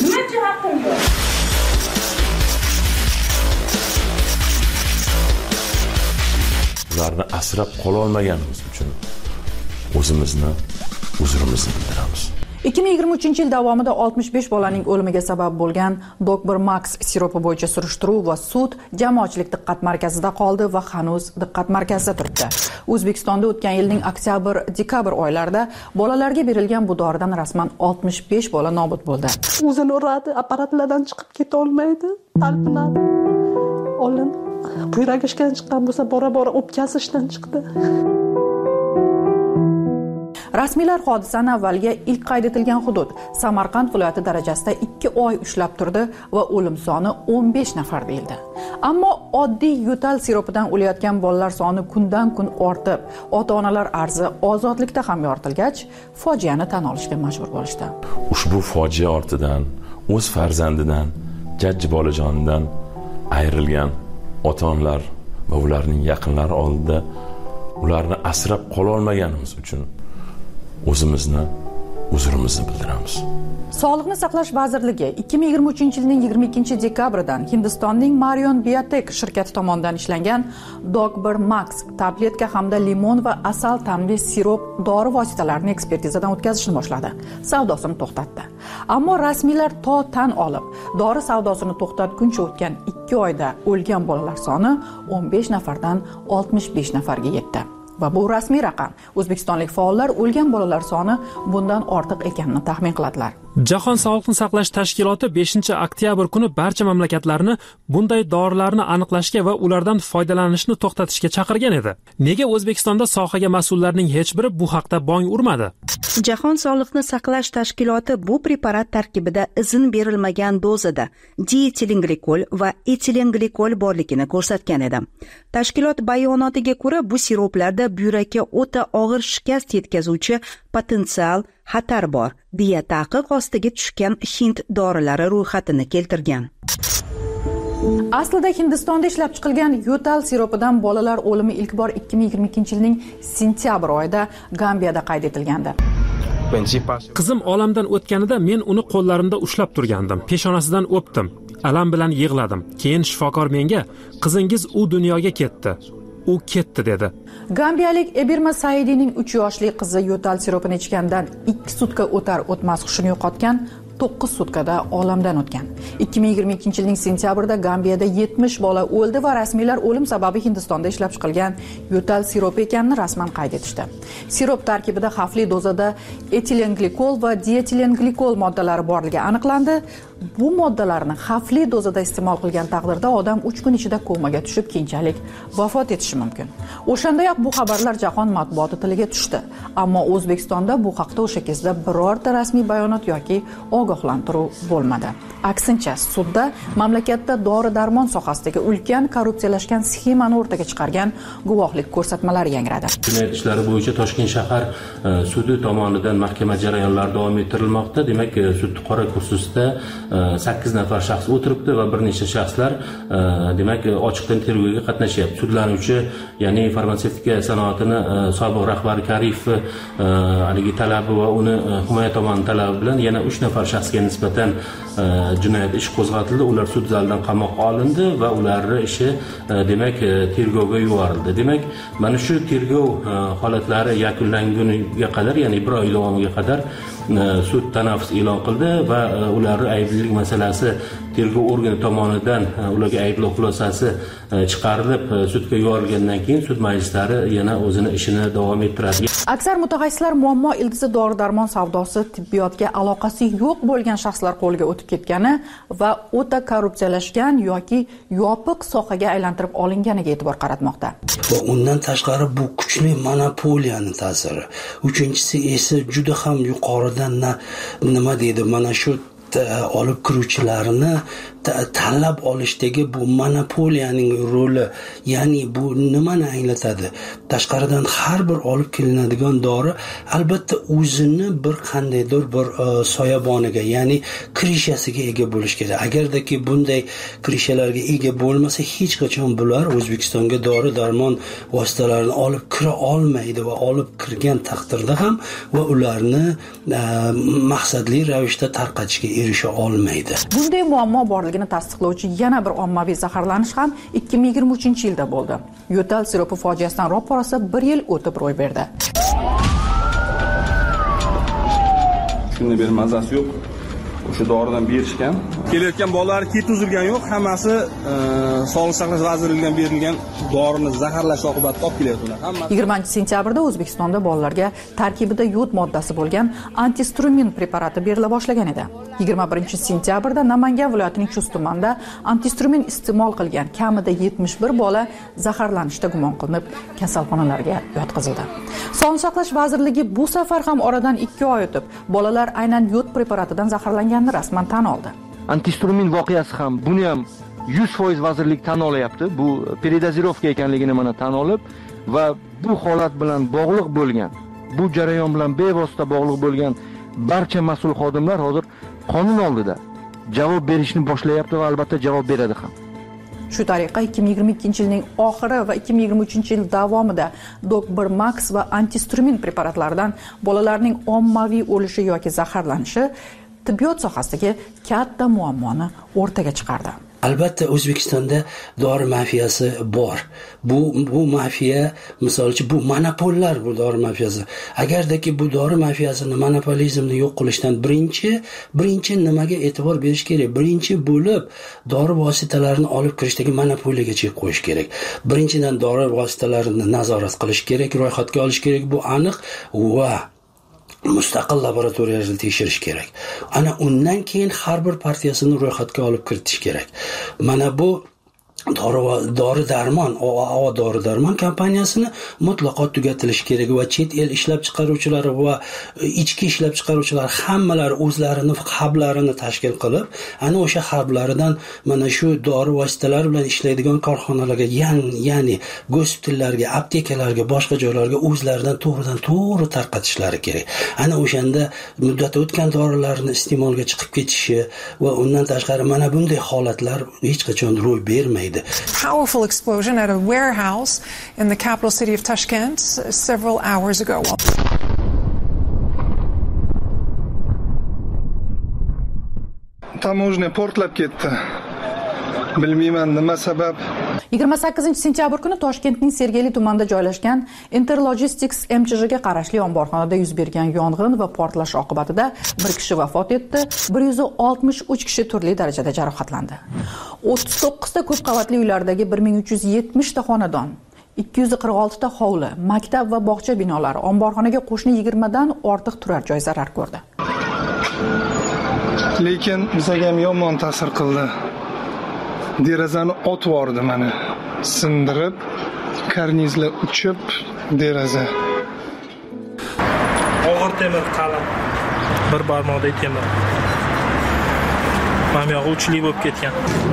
[SPEAKER 27] ularni asrab qola olmaganimiz uchun o'zimizni uzrimizni bildiramiz.
[SPEAKER 4] 2023-yil davomida 65 bolaning o'limiga sabab bo'lgan Dr. Max siropi bo'yicha surishtiruv va sud jamoatchilik diqqat markazida qoldi va hanuz diqqat markazida turibdi. O'zbekistonda o'tgan yilning oktyabr-dekabr oylarida bolalarga berilgan bu doridan rasman 65 bola nobud bo'ldi.
[SPEAKER 28] O'zini uradi, apparatlardan chiqib keta olmaydi, talpinadi. Olin buyragi ishdan chiqqan bo'lsa, bora-bora o'pkasi ishdan chiqdi.
[SPEAKER 4] Rasmiylar hodisani avvalga ilk qayd etilgan hudud Samarqand viloyati darajasida 2 oy ushlab turdi va o'lim soni 15 nafar deyildi. Ammo oddiy yo'tal siropidan o'layotgan bolalar soni kundan-kun ortib, ota-onalar arzi ozodlikda ham yoritilgach, fojiani tan olishga majbur bo'lishdi.
[SPEAKER 27] Ushbu fojia ortidan o'z farzandidan, jajji bolajonidan ayrilgan ota-onalar va ularning yaqinlari oldida ularni asrab qola olmaganimiz uchun o'zimizni uzrimizni bildiramiz.
[SPEAKER 4] Sog'liqni saqlash vazirligi 2023-yilning 22-dekabridan Hindistonning Marion Biotech shirkati tomonidan ishlangan Dr. Max tabletka hamda limon va asal ta'mli sirop dori vositalarini ekspertizadan o'tkazishni boshladi. Savdosini to'xtatdi. Ammo rasmiylar to tan olib, dori savdosini to'xtatguncha o'tgan 2 oyda o'lgan bolalar soni 15 nafardan 65 nafarga yetdi. Va bu rasmiy raqam. O'zbekistonlik faollar o'lgan bolalar soni bundan ortiq ekanini taxmin qiladilar.
[SPEAKER 1] Jahon Sog'liqni saqlash tashkiloti 5-oktyabr kuni barcha mamlakatlarni bunday dorilarni aniqlashga va ulardan foydalanishni to'xtatishga chaqirgan edi. Nega O'zbekistonda sohaga mas'ullarning hech biri bu haqda bong urmadi?
[SPEAKER 2] Jahon Sog'liqni saqlash tashkiloti bu preparat tarkibida izn berilmagan dozada dietilenglikol va etilenglikol borligini ko'rsatgan edi. Tashkilot bayonotiga ko'ra, bu siroplarda buyrakka o'ta og'ir shikast yetkazuvchi potensial xatar bor deya taqiq ostiga tushgan Hind dorilari ro'yxatini keltirgan.
[SPEAKER 4] Aslida Hindistonda ishlab chiqilgan yo'tal siropidan bolalar o'limi ilk bor 2022-yilning sentyabr oyida Gambiyada qayd etilgandi.
[SPEAKER 1] Qizim olamdan o'tganida men uni qo'llarimda ushlab turgandim. Peshonasidan o'pdim. Alam bilan yig'ladim. Keyin shifokor menga, "Qizingiz u dunyoga ketdi. U ketdi" dedi.
[SPEAKER 4] Gambiyalik Ebirma Saidining 3 yoshli qizi yo'tal siropini ichgandan 2 sutka o'tar o'tmas hushini yo'qotgan, 9 sutkada olamdan o'tgan. 2022-yilning sentyabrida Gambiyada 70 bola o'ldi va rasmiylar o'lim sababi Hindistonda ishlab chiqilgan yo'tal siropi ekanini rasman qayd etishdi. Sirop tarkibida xavfli dozada etilenglikol va dietilenglikol moddalari borligi aniqlandi. Bu moddalarni xavfli dozada iste'mol qilgan taqdirda odam 3 kun ichida komaga tushib, keyinchalik vafot etishi mumkin. O'shandayoq bu xabarlar jahon matbuoti tiliga tushdi. Ammo O'zbekistonda bu haqda o'sha kezda birorta rasmiy bayonot yoki ogohlantiruv bo'lmadi. Aksincha, sudda mamlakatda dori-darmon sohasidagi ulkan korrupsiyalashgan sxemani o'rtaga chiqargan guvohlik ko'rsatmalari yangradi.
[SPEAKER 3] Jinoyat ishlari bo'yicha Toshkent shahar sudi tomonidan mahkama jarayonlari davom ettirilmoqda. Demak, sud qora kursisida 8 nafar shaxs o'tiribdi va bir necha shaxslar demak ochiqdan tergovga qatnashyapti. Sudlanuvchi, ya'ni farmatsevtika sanoatini sobiq rahbari Karif haligi talabi va uni himoya tomoni talabi bilan yana 3 nafar shaxsga nisbatan jinoyat ishi qo'zg'atildi. Ular sud zalidan qamoqqa olindi va ularning ishi demak tergovga yuborildi. Demak, mana shu tergov holatlari yakunlanguniga qadar, ya'ni 1 oy davomiga qadar sud tanaffus e'lon qildi va ularning ayblilik masalasi tergov organi tomonidan ularga ayblov xulosasi chiqarilib sudga yuborilgandan keyin sud majlislari yana o'zini ishini davom ettiradi.
[SPEAKER 4] Aksar mutaxassislar muammo ildizi dori-darmon savdosi tibbiyotga aloqasi yo'q bo'lgan shaxslar qo'liga o'tib ketgani va o'ta korrupsiyalashgan yoki yopiq sohaga aylantirib olinganiga e'tibor qaratmoqda.
[SPEAKER 5] Va undan tashqari bu kuchli monopoliyaning ta'siri. Uchinchisi esa juda ham yuqoridan nima deydi, mana shu olib kiruvchilarni tanlab olishdagi bu monopoliyaning roli, ya'ni bu nimani anglatadi? Tashqaridan har bir olib kelinadigan dori albatta o'zini bir qandaydir bir soyaboniga, ya'ni kirishasiga ega bo'lish kerak. Agardaki bunday kirishalarga ega bo'lmasa, hech qachon bular O'zbekistonga dori-darmon vositalarini olib kira olmaydi va olib kirgan taqdirda ham va ularni maqsadli ravishda tarqatishga erisha olmaydi.
[SPEAKER 4] Bunday muammo borligini tasdiqlovchi yana bir ommaviy zaharlanish ham 2023-yilda bo'ldi. Yo'tal siropi fojiasidan ro'parasi 1 yil o'tib ro'y berdi.
[SPEAKER 8] Shunday bir mazasi yo'q. O'sha doridan berishgan. Kelayotgan bolalar keti uzilgan yo'q, hammasi Sog'liqni saqlash vazirligidan berilgan dorini zaharlash oqibatida olib kelyaptilar.
[SPEAKER 4] 20-sentyabrda O'zbekistonda bolalarga tarkibida yod moddasi bo'lgan antistrumin preparati berila boshlagan edi. 21-sentyabrda Namangan viloyatining Chust tumanida antistrumin iste'mol qilgan kamida 71 bola zaharlanishda gumon qilinib kasalxonalarga yotqizildi. Sog'liqni saqlash vazirligi bu safar ham oradan 2 oy o'tib bolalar aynan yod preparatidan zaharlanganini rasman tan oldi.
[SPEAKER 9] Antistrumin voqeasi ham buni ham 100% vazirlik tan olyapti. Bu peridozirovka ekanligini mana tan olib va bu holat bilan bog'liq bo'lgan, bu jarayon bilan bevosita bog'liq bo'lgan barcha mas'ul xodimlar hozir qonun oldida javob berishni boshlayapti va albatta javob beradi ham.
[SPEAKER 4] Shu tariqa 2022-yilning oxiri va 2023-yil davomida Dok1 Max va antistrumin preparatlaridan bolalarning ommaviy o'lishi yoki zaharlanishi tibbiyot sohasidagi katta muammoni o'rtaga chiqardi.
[SPEAKER 5] Albatta O'zbekistonda dori mafiyasi bor. Bu mafiya, misolchi bu monopoliyalar, bu dori mafiyasi. Agardaki bu dori mafiyasini, monopolizmni yo'q qilishdan birinchi nimaga e'tibor berish kerak? Birinchi bo'lib dori vositalarini olib kirishdagi monopoliyaga chek qo'yish kerak. Birinchidan dori vositalarini nazorat qilish kerak, ro'yxatga olish kerak, bu aniq va mustaqil laboratoriyada tekshirish kerak. Ana undan keyin har bir partiyasini ro'yxatga olib kiritish kerak. Mana bu dori darmon kompaniyasini mutlaqo tugatilishi kerak va chet el ishlab chiqaruvchilari va ichki ishlab chiqaruvchilar hammalari o'zlarini hublarini tashkil qilib, ana o'sha hublaridan mana shu dori vositalari bilan ishlaydigan korxonalarga, ya'ni gospitallarga, aptekalarga, boshqa joylarga o'zlaridan to'g'ri tarqatishlari kerak. Ana o'shanda muddati o'tgan dorilarni iste'molga chiqib ketishi va undan tashqari mana bunday holatlar hech qachon ro'y bermaydi.
[SPEAKER 21] Powerful explosion at a warehouse in the capital city of Tashkent several hours ago.
[SPEAKER 6] Tamojna portlab ketdi. Bilmayman nima sabab.
[SPEAKER 4] 28-sentyabr kuni Toshkentning Sergeli tumanida joylashgan Interlogistics MCHga qarashli omborxonada yuz bergan yong'in va portlash oqibatida bir kishi vafot etdi, 163 kishi turli darajada jarohatlandi. 39 ta ko'p qavatli uylardagi 1370 ta xonadon, 246 ta hovli, maktab va bog'cha binolari, omborxonaga qo'shni 20 dan ortiq turar joy zarar ko'rdi.
[SPEAKER 6] Lekin bizga ham yomon ta'sir qildi. Derazani otvordi mana. Sindirib, karnizlar uchib, deraza.
[SPEAKER 7] Og'ir temir qalin. Bir barmoqdek temir. Mana yo'q uchli bo'lib ketgan.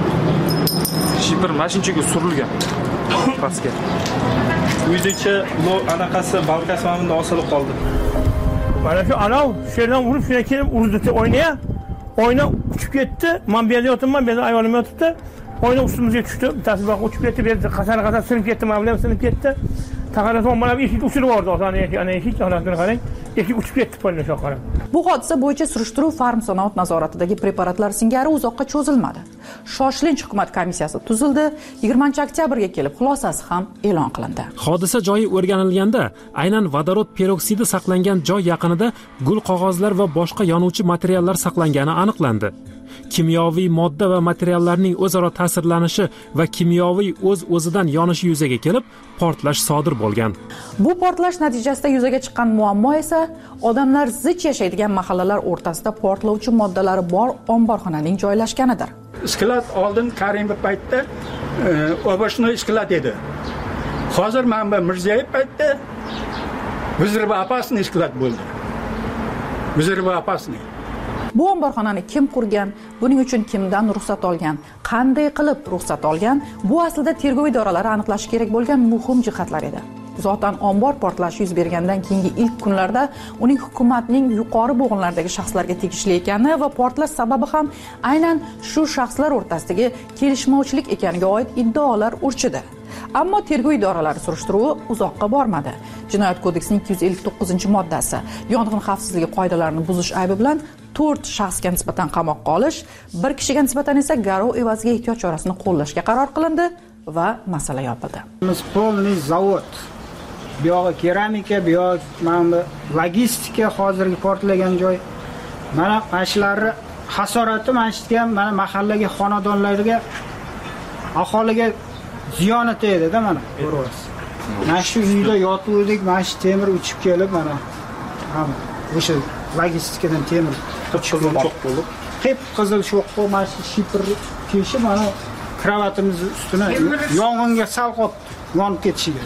[SPEAKER 7] Shipir mashinchaga surilgan. Pastga. Uydachi anaqasi balkasi mana bunda osilib qoldi.
[SPEAKER 10] Mana shu anov sherdan urib shuna kelib urdi o'ynaya. Oyna uchib ketdi. Men bu yerda yotibman, bu yerda ayolim yotibdi. Oyna ustimizga tushdi. Bittasi baq uchib ketdi, bu yerda qasar sinib ketdi, men bilan sinib ketdi. Taqaraton mana eshik uchirib yubordi, ana eshik holatini qarang. Eshik uchib ketdi polni shoqara.
[SPEAKER 4] Bu hodisa bo'yicha surishtiruv Farmsanoat nazoratidagi preparatlar singari uzoqqa cho'zilmadi. Shoshilinch hukumat komissiyasi tuzildi. 20-oktyabrga kelib xulosasi ham e'lon qilindi.
[SPEAKER 1] Hodisa joyi o'rganilganda, aynan vodorod peroksidi saqlangan joy yaqinida gul qog'ozlar va boshqa yonuvchi materiallar saqlangani aniqlandi. Kimyoviy modda va materiallarning o'zaro ta'sirlanishi va kimyoviy o'z-o'zidan yonishi yuzaga kelib, portlash sodir bo'lgan.
[SPEAKER 4] Bu portlash natijasida yuzaga chiqqan muammo esa odamlar zich yashaydigan mahallalar o'rtasida portlovchi moddalari bor omborxonaning joylashganidir.
[SPEAKER 11] Sklad oldin Karimov paytda oboshnoy sklad edi. Hozir mana Mirziyoyev paytda Vizrba sklad bo'ldi. Vizrba
[SPEAKER 4] Bu omborxonani kim qurgan, buning uchun kimdan ruxsat olgan, qanday qilib ruxsat olgan, bu aslida tergov idoralari aniqlashi kerak bo'lgan muhim jihatlar edi. Zotan ombor portlashi yuz bergandan keyingi ilk kunlarda uning hukumatning yuqori bo'g'inlaridagi shaxslarga tegishli ekani va portlash sababi ham aynan shu shaxslar o'rtasidagi kelishmovchilik ekaniga oid iddaolar urchidi. Ammo tergov idoralari surishtiruvi uzoqqa bormadi. Jinoyat kodeksining 259-moddasi yong'in xavfsizligi qoidalarini buzish aybi bilan 4 shaxsga nisbatan qamoqqa olish, bir kishiga nisbatan esa garov evaziga ehtiyot chorasini qo'llashga qaror qilindi va masala yopildi.
[SPEAKER 11] Polniy zavod, bu yo'q keramika, bu yo'q mana logistika hozirgi portlagan joy. Mana ashlarni hasorati masjidga, mana mahallaga, xonadonlarga, aholiga ziyoni tegdi-da mana. Ko'ryapsiz. Mana shu uyda yotuvdik, masjid temir uchib kelib mana. O'sha logistikadan temir qizil cho'q bo'lib, hep qizil cho'q masjid shipir teshib mana kravatimiz ustuna yong'inga salqob yonib ketishiga.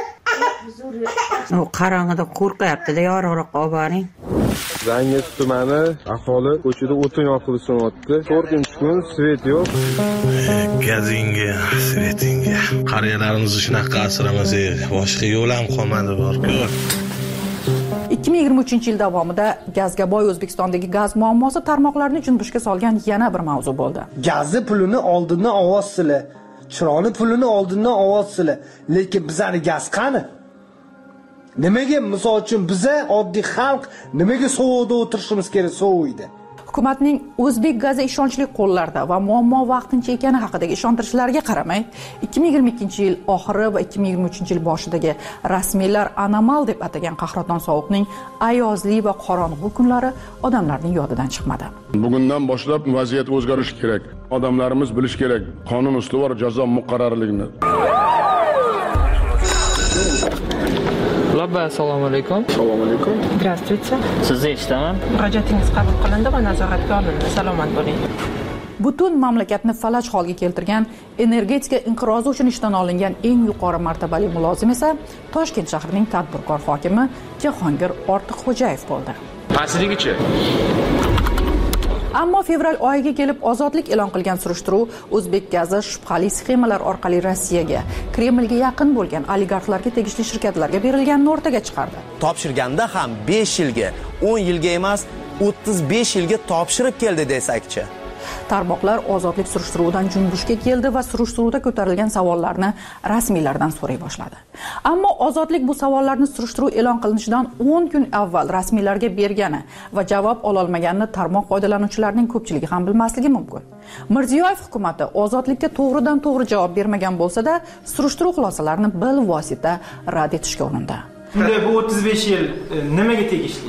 [SPEAKER 12] Qarong'ida qo'rqyapti-da, yorug'roq olib boring.
[SPEAKER 6] Zangiz tumani aholi ko'chada o'tin yoqilyapti. 4-kun svet yo'q.
[SPEAKER 13] Gazinga, svetinga. Qariyalarimizni shunaqa asramasak, boshqa yo'l ham qolmadi bor-ku.
[SPEAKER 4] 2023-yil davomida gazga boy O'zbekistondagi gaz muammosi tarmoqlarni junbushga solgan yana bir mavzu bo'ldi.
[SPEAKER 14] Gazni pulini oldindan ovotsizlar, chiroqni pulini oldindan ovotsizlar, lekin bizning gaz qani? Nimaga misol uchun biza oddiy xalq nimaga sovuqda o'tirishimiz kerak sovuyda?
[SPEAKER 4] Hukumatning O'zbek gazi ishonchli qo'llarda va muammo vaqtincha ekani haqidagi ishontirishlariga qaramay, 2022-yil oxiri va 2023-yil boshidagi rasmiylar anomal deb atagan qahraton sovuqning ayozli va qorong'u kunlari odamlarning yodidan chiqmadi.
[SPEAKER 16] Bugundan boshlab vaziyat o'zgarishi kerak. Odamlarimiz bilish kerak, qonun ustuvor jazo muqarrarligini.
[SPEAKER 17] Laba, assalomu alaykum.
[SPEAKER 6] Assalomu alaykum.
[SPEAKER 17] Здравствуйте. Sizni eshitaman.
[SPEAKER 28] Murojaatingiz qabul qilindi va nazoratga olindi. Salomat bo'ling.
[SPEAKER 4] Butun mamlakatni falaj holga keltirgan energetika inqirozi uchun ishdan olingan eng yuqori martabali mulozim esa Toshkent shahrining tadbirkor hokimi Jahongir Ortiqxo'jayev bo'ldi.
[SPEAKER 6] Pastligicha.
[SPEAKER 4] Ammo fevral oyiga kelib ozodlik e'lon qilgan surishtiruv O'zbek gazi shubhali sxemalar orqali Rossiyaga, Kremlga yaqin bo'lgan oligarxlarga tegishli shirkatlarga berilganini o'rtaga chiqardi.
[SPEAKER 18] Topshirganda ham 5 yilga, 10 yilga emas, 35 yilga topshirib keldi desakchi.
[SPEAKER 4] Tarmoqlar ozodlik surishtiruvidan junbushga keldi va surishtiruvda ko'tarilgan savollarni rasmiylardan so'ray boshladi. Ammo ozodlik bu savollarni surishtiruv e'lon qilinishidan 10 kun avval rasmiylarga bergani va javob ola olmaganini tarmoq foydalanuvchilarining ko'pchiligi ham bilmasligi mumkin. Mirziyoyev hukumatı ozodlikka to'g'ridan-to'g'ri javob bermagan bo'lsa-da, surishtiruv xulosalarini bilvosita rad etishga urindi.
[SPEAKER 7] Shunday bu 35 yil nimaga tegishli?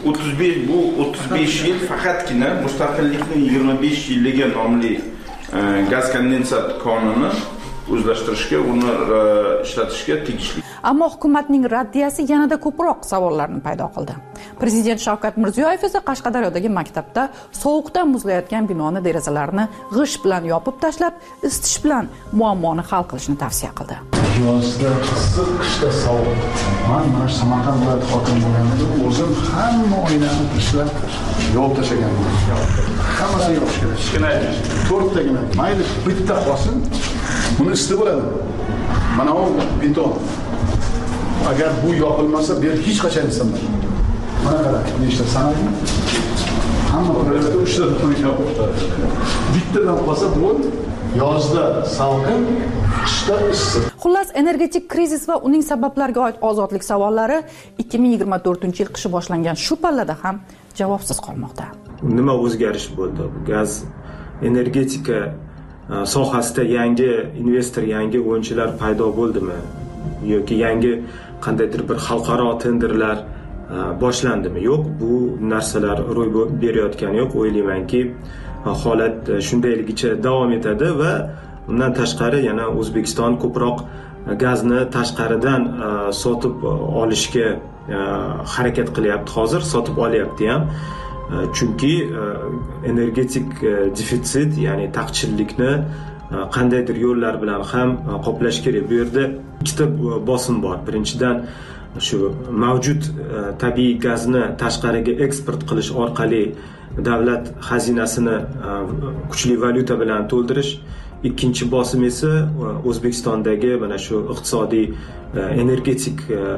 [SPEAKER 19] 35 yil faqatgina mustaqillikning 25 yilligi nomli gaz kondensat qonuni o'zlashtirishga, uni ishlatishga tegishli.
[SPEAKER 4] Ammo hukumatning raddiyasi yanada ko'proq savollarni paydo qildi. Prezident Shavkat Mirziyoyev esa Qashqadaryodagi maktabda sovuqdan muzlayotgan binoni derazalarini g'isht bilan yopib tashlab, isitish bilan muammoni hal qilishni tavsiya qildi.
[SPEAKER 20] Yozda issiq, qishda sovuq. Mana Samarqand viloyati hokimi bo'lganimda o'zim hamma oynani ishlab yopib tashlaganman. Hammasini yopish kerak. Kichkina 4 tagina. Mayli bitta qolsin. Buni isitib bo'ladi. Mana bu beton. Agar bu yopilmasa, ber hech qachon isinmaydi. Mana qarang, nechta sanadi? Hamma qo'lida 3 ta to'y yopibdi. Bittadan qolsa bu yozda salqin, qishda issiq.
[SPEAKER 4] Xullas, energetik krizis va uning sabablariga oid ozodlik savollari 2024-yil qishi boshlangan shu pallada ham javobsiz qolmoqda.
[SPEAKER 7] Nima o'zgarish bo'ldi? Gaz energetika sohasida yangi investor, yangi o'yinchilar paydo bo'ldimi? Yoki yangi qandaydir bir xalqaro tenderlar boshlandimi? Yo'q, bu narsalar ro'y berayotgani yo'q. O'ylaymanki, holat shundayligicha davom etadi va undan tashqari yana O'zbekiston ko'proq gazni tashqaridan sotib olishga harakat qilyapti. Hozir sotib olyapti ham. Chunki energetik defitsit, ya'ni taqchillikni qandaydir yo'llar bilan ham qoplash kerak. Bu yerda ikkita bosim bor. Birinchidan shu mavjud tabiiy gazni tashqariga eksport qilish orqali davlat xazinasini kuchli valyuta bilan to'ldirish. Ikkinchi bosim esa O'zbekistondagi mana shu iqtisodiy energetik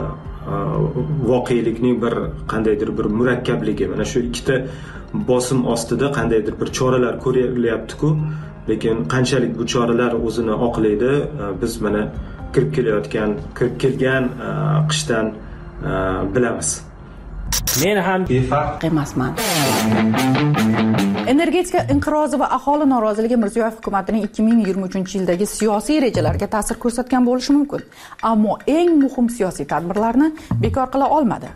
[SPEAKER 7] voqelikning bir qandaydir bir murakkabligi. Mana shu ikkita bosim ostida qandaydir bir choralar ko'rilyapti-ku, lekin qanchalik bu choralar o'zini oqlaydi, biz mana kirib kelgan qishdan bilamiz.
[SPEAKER 28] Men ham befarq emasman.
[SPEAKER 4] Energetika inqirozi va aholi noroziligi Mirziyoyev hukumatining 2023-yildagi siyosiy rejalariga ta'sir ko'rsatgan bo'lishi mumkin. Ammo eng muhim siyosiy tadbirlarni bekor qila olmadi.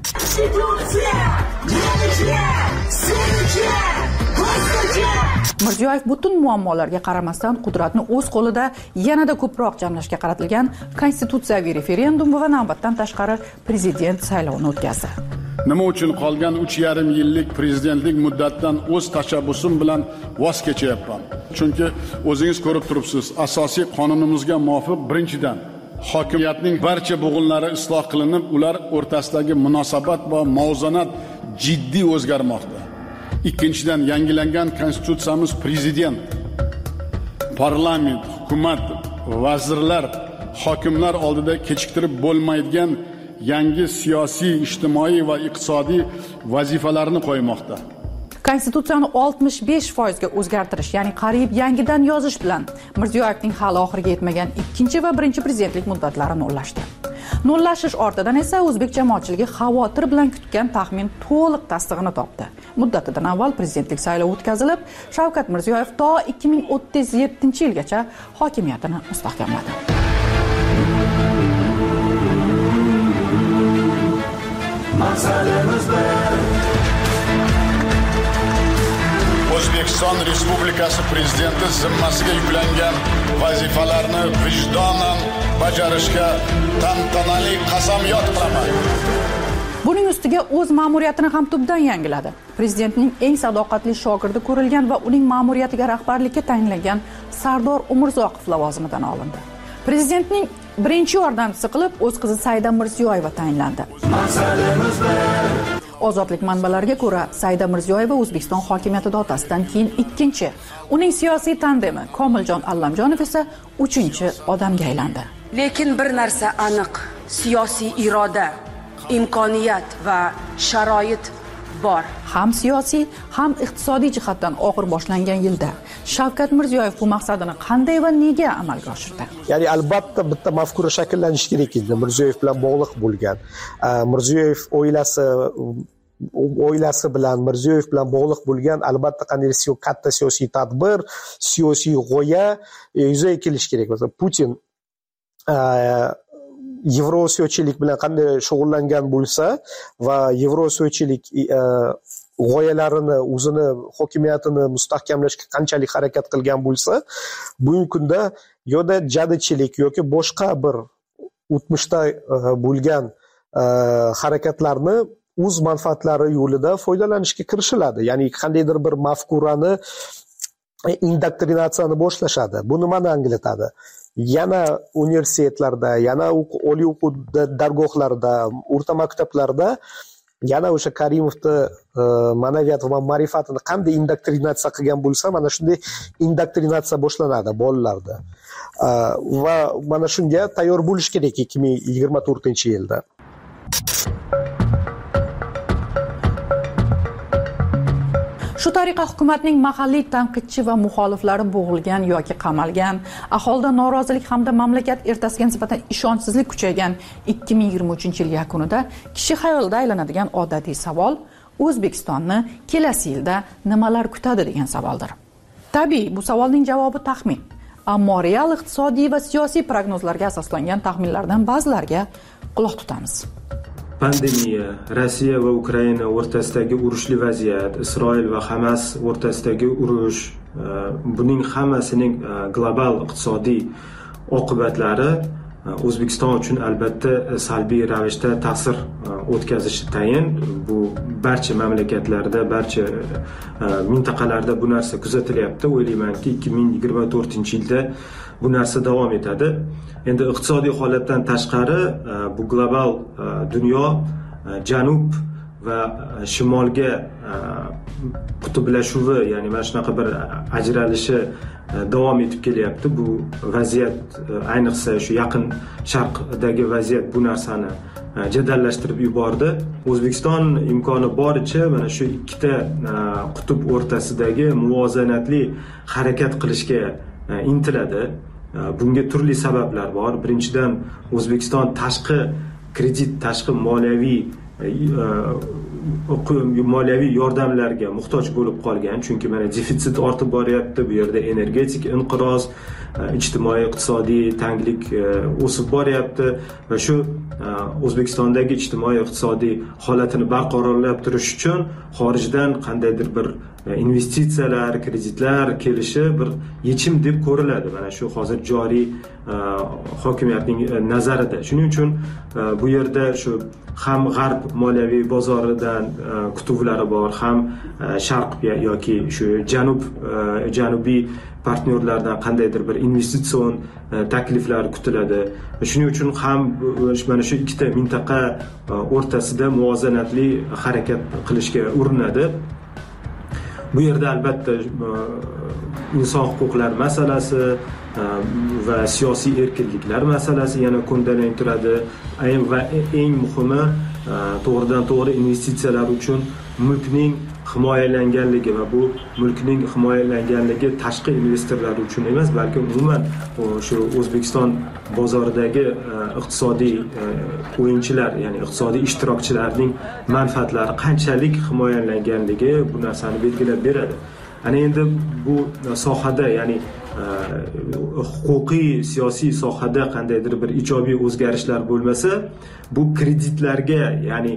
[SPEAKER 4] Mirziyoyev butun muammolarga qaramasdan qudratni o'z qo'lida yanada ko'proq jamlashga qaratilgan konstitutsiyaviy referendum va navbatdan tashqari prezident saylovini o'tkazdi.
[SPEAKER 20] Nima uchun qolgan 3,5 yillik prezidentlik muddatidan o'z tashabbusim bilan voz kechyapman? Chunki o'zingiz ko'rib turibsiz, asosiy qonunimizga muvofiq birinchidan hokimiyatning barcha bo'g'inlari isloh qilinib, ular o'rtasidagi munosabat va muvozanat jiddiy o'zgarmoqda. Ikkinchidan, yangilangan konstitutsiyamiz prezident, parlament, hukumat, vazirlar, hokimlar oldida kechiktirib bo'lmaydigan yangi siyosiy, ijtimoiy va iqtisodiy vazifalarni qo'ymoqda.
[SPEAKER 4] Konstitutsiyani 65% ga o'zgartirish, ya'ni qariyb yangidan yozish bilan Mirziyoyevning hali oxiriga yetmagan ikkinchi va birinchi prezidentlik muddatlari nullashdi. Nullashish ortidan esa o'zbek jamoatchiligi xavotir bilan kutgan taxmin to'liq tasdig'ini topdi. Muddatidan avval prezidentlik saylovi o'tkazilib, Shavkat Mirziyoyev to 2037-yilgacha hokimiyatini mustahkamladi.
[SPEAKER 20] O'zbekiston Respublikasi prezidenti zimmasiga yuklangan vazifalarni vijdonan bajarishga tantanali qasamyod qilaman.
[SPEAKER 4] Buning ustiga o'z ma'muriyatini ham tubdan yangiladi. Prezidentning eng sadoqatli shogirdi ko'rilgan va uning ma'muriyatiga rahbarlikka tayinlangan Sardor Umurzoqov lavozimidan olindi. Prezidentning birinchi yordamchisi qilib o'z qizi Saida Mirziyoyeva tayinlandi. Ozodlik manbalariga ko'ra, Saida Mirziyoyeva O'zbekiston hokimiyatida otasidan keyin ikkinchi, uning siyosiy tandemi Komiljon Allamjonov esa uchinchi odamga aylandi.
[SPEAKER 2] Lekin bir narsa aniq, siyosiy iroda, imkoniyat va sharoit bor.
[SPEAKER 4] Ham siyosiy, ham iqtisodiy jihatdan og'ir boshlangan yilda Shavkat Mirziyoyev bu maqsadini qanday va nega amalga oshirdi?
[SPEAKER 15] Ya'ni albatta bitta mafkura shakllanishi kerak edi Mirziyoyev bilan bog'liq bo'lgan. Mirziyoyev oilasi bilan Mirziyoyev bilan bog'liq bo'lgan albatta qanday katta siyosiy tadbir, siyosiy g'oya yuzaga kelishi kerak. Masalan, Putin Yevrosiyochilik bilan qanday shug'ullangan bo'lsa va Yevrosiyochilik g'oyalarini, o'zini hokimiyatini mustahkamlashga qanchalik harakat qilgan bo'lsa, bugungi kunda yoda jadichilik yoki boshqa bir o'tmishda bo'lgan harakatlarni o'z manfaatlari yo'lida foydalanishga kirishiladi. Ya'ni qandaydir bir mafkurani indoktrinatsiyani boshlashadi. Bu nimani anglatadi? Yana universitetlarda, yana oliy o'quv dargohlarida, o'rta maktablarda yana o'sha Karimovni ma'naviyat va ma'rifatini qanday indoktrinatsiya qilgan bo'lsa, mana shunday indoktrinatsiya boshlanadi bolalarda. Va mana shunga tayyor bo'lish kerak 2024-yilda.
[SPEAKER 4] Shu tariqa hukumatning mahalliy tanqidchi va muxoliflari bo'g'ilgan yoki qamalgan, aholida norozilik hamda mamlakat ertasiga nisbatan ishonchsizlik kuchaygan 2023-yil yakunida kishi xayolida aylanadigan odatiy savol O'zbekistonni kelasi yilda nimalar kutadi degan savoldir. Tabiiy, bu savolning javobi taxmin. Ammo real iqtisodiy va siyosiy prognozlarga asoslangan taxminlardan ba'zilariga quloq tutamiz.
[SPEAKER 7] Pandemiya, Rossiya va Ukraina o'rtasidagi urushli vaziyat, Isroil va Hamas o'rtasidagi urush, buning hammasining global iqtisodiy oqibatlari O'zbekiston uchun albatta salbiy ravishda ta'sir o'tkazishi tayin. Bu barcha mamlakatlarda, barcha mintaqalarda bu narsa kuzatilyapti. O'ylaymanki 2024-yilda bu narsa davom etadi. Endi iqtisodiy holatdan tashqari bu global dunyo janub va shimolga qutblashuvi, ya'ni mana shunaqa bir ajralishi davom etib kelyapti. Bu vaziyat, ayniqsa shu yaqin sharqdagi vaziyat bu narsani jadallashtirib yubordi. O'zbekiston imkoni boricha mana shu ikkita qutb o'rtasidagi muvozanatli harakat qilishga intiladi. Bunga turli sabablar bor. Birinchidan, O'zbekiston tashqi kredit, tashqi moliyaviy yordamlarga muhtoj bo'lib qolgan. Chunki mana defitsit ortib boryapti. Bu yerda energetik inqiroz, ijtimoiy iqtisodiy tanglik o'sib boryapti va shu O'zbekistondagi ijtimoiy iqtisodiy holatini barqarorlab turish uchun xorijdan qandaydir bir investitsiyalar, kreditlar kelishi bir yechim deb ko'riladi. Mana shu hozir joriy hokimiyatning nazarida. Shuning uchun bu yerda shu ham g'arb moliyaviy bozoridan kutuvlari bor, ham sharq yoki shu janubiy partnyorlardan qandaydir bir investitsion takliflar kutiladi. Shuning uchun ham mana shu ikkita mintaqa o'rtasida muvozanatli harakat qilishga urinadi. Bu yerda albatta inson huquqlari masalasi va siyosiy erkinliklar masalasi yana ko'ndalang turadi. Va eng muhimi to'g'ridan to'g'ri investitsiyalar uchun mulkning himoyalanganligi va bu mulkning himoyalanganligi tashqi investorlar uchun emas, balki umuman shu O'zbekiston bozoridagi iqtisodiy o'yinchilar, ya'ni iqtisodiy ishtirokchilarning manfaatlari qanchalik himoyalanganligi bu narsani belgilab beradi. Ana endi bu sohada, ya'ni huquqiy, siyosiy sohada qandaydir bir ijobiy o'zgarishlar bo'lmasa, bu kreditlarga, ya'ni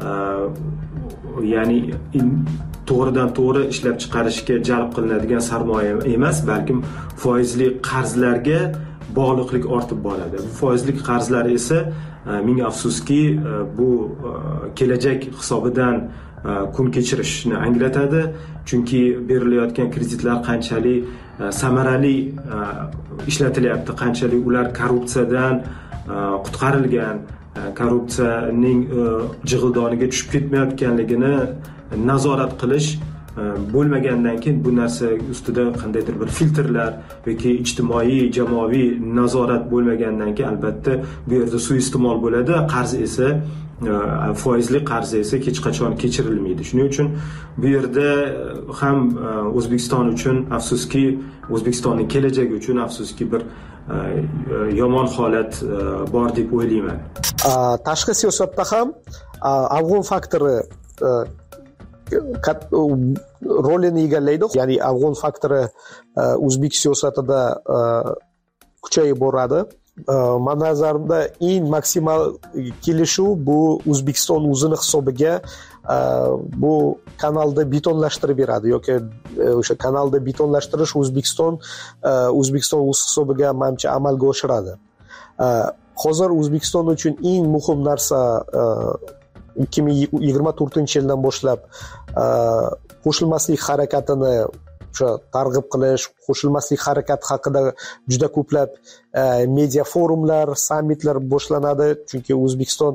[SPEAKER 7] to'g'ridan to'g'ri ishlab chiqarishga jalb qilinadigan sarmoya emas, balkim foizli qarzlarga bog'liqlik ortib boradi. Bu foizli qarzlar esa ming afsuski bu kelajak hisobidan kun kechirishni anglatadi, chunki berilayotgan kreditlar qanchalik samarali ishlatilyapti, qanchalik ular korrupsiyadan qutqarilgan, korrupsiyaning jig'ildoniga tushib ketmayotganligini nazorat qilish bo'lmagandan keyin bu narsa ustida qandaydir bir filtrlar yoki ijtimoiy jamoaviy nazorat bo'lmagandan keyin albatta bu yerda suiiste'mol bo'ladi. Qarz esa foizli qarz esa hech qachon kechirilmaydi. Shuning uchun bu yerda ham O'zbekiston uchun afsuski, O'zbekistonning kelajagi uchun afsuski bir yomon holat bor deb o'ylayman.
[SPEAKER 15] Tashqi siyosatda ham afg'on faktori rolini egallaydi. Ya'ni afg'on faktori o'zbek siyosatida kuchayib boradi. Men nazarimda eng maksimal kelishuv bu O'zbekiston o'zini hisobiga bu kanalda betonlashtirib beradi yoki o'sha kanalda betonlashtirish O'zbekiston o'z hisobiga menimcha amalga oshiradi. Hozir O'zbekiston uchun eng muhim narsa 2024-yildan boshlab qo'shilmaslik harakatini targ'ib qilish, qo'shilmaslik harakati haqida juda ko'plab media forumlar, sammitlar boshlanadi, chunki O'zbekiston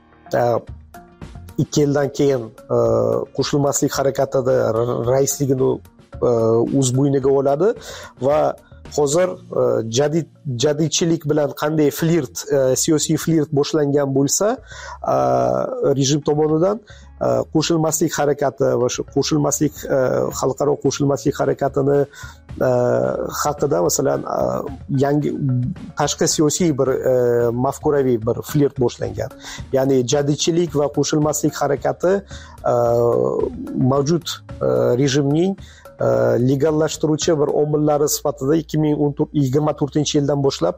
[SPEAKER 15] 2 yildan keyin qo'shilmaslik harakatida raisligini o'z bo'yniga oladi va hozir jadidchilik bilan qanday siyosiy flirt boshlangan bo'lsa, rejim tomonidan qo'shilmaslik harakati va shu qo'shilmaslik xalqaro qo'shilmaslik harakatini haqida masalan yangi tashqi siyosiy bir mafkuraviy bir flirt boshlangan. Ya'ni jadidchilik va qo'shilmaslik harakati mavjud rejimning legallashtiruvchi bir omillari sifatida 2024-yildan boshlab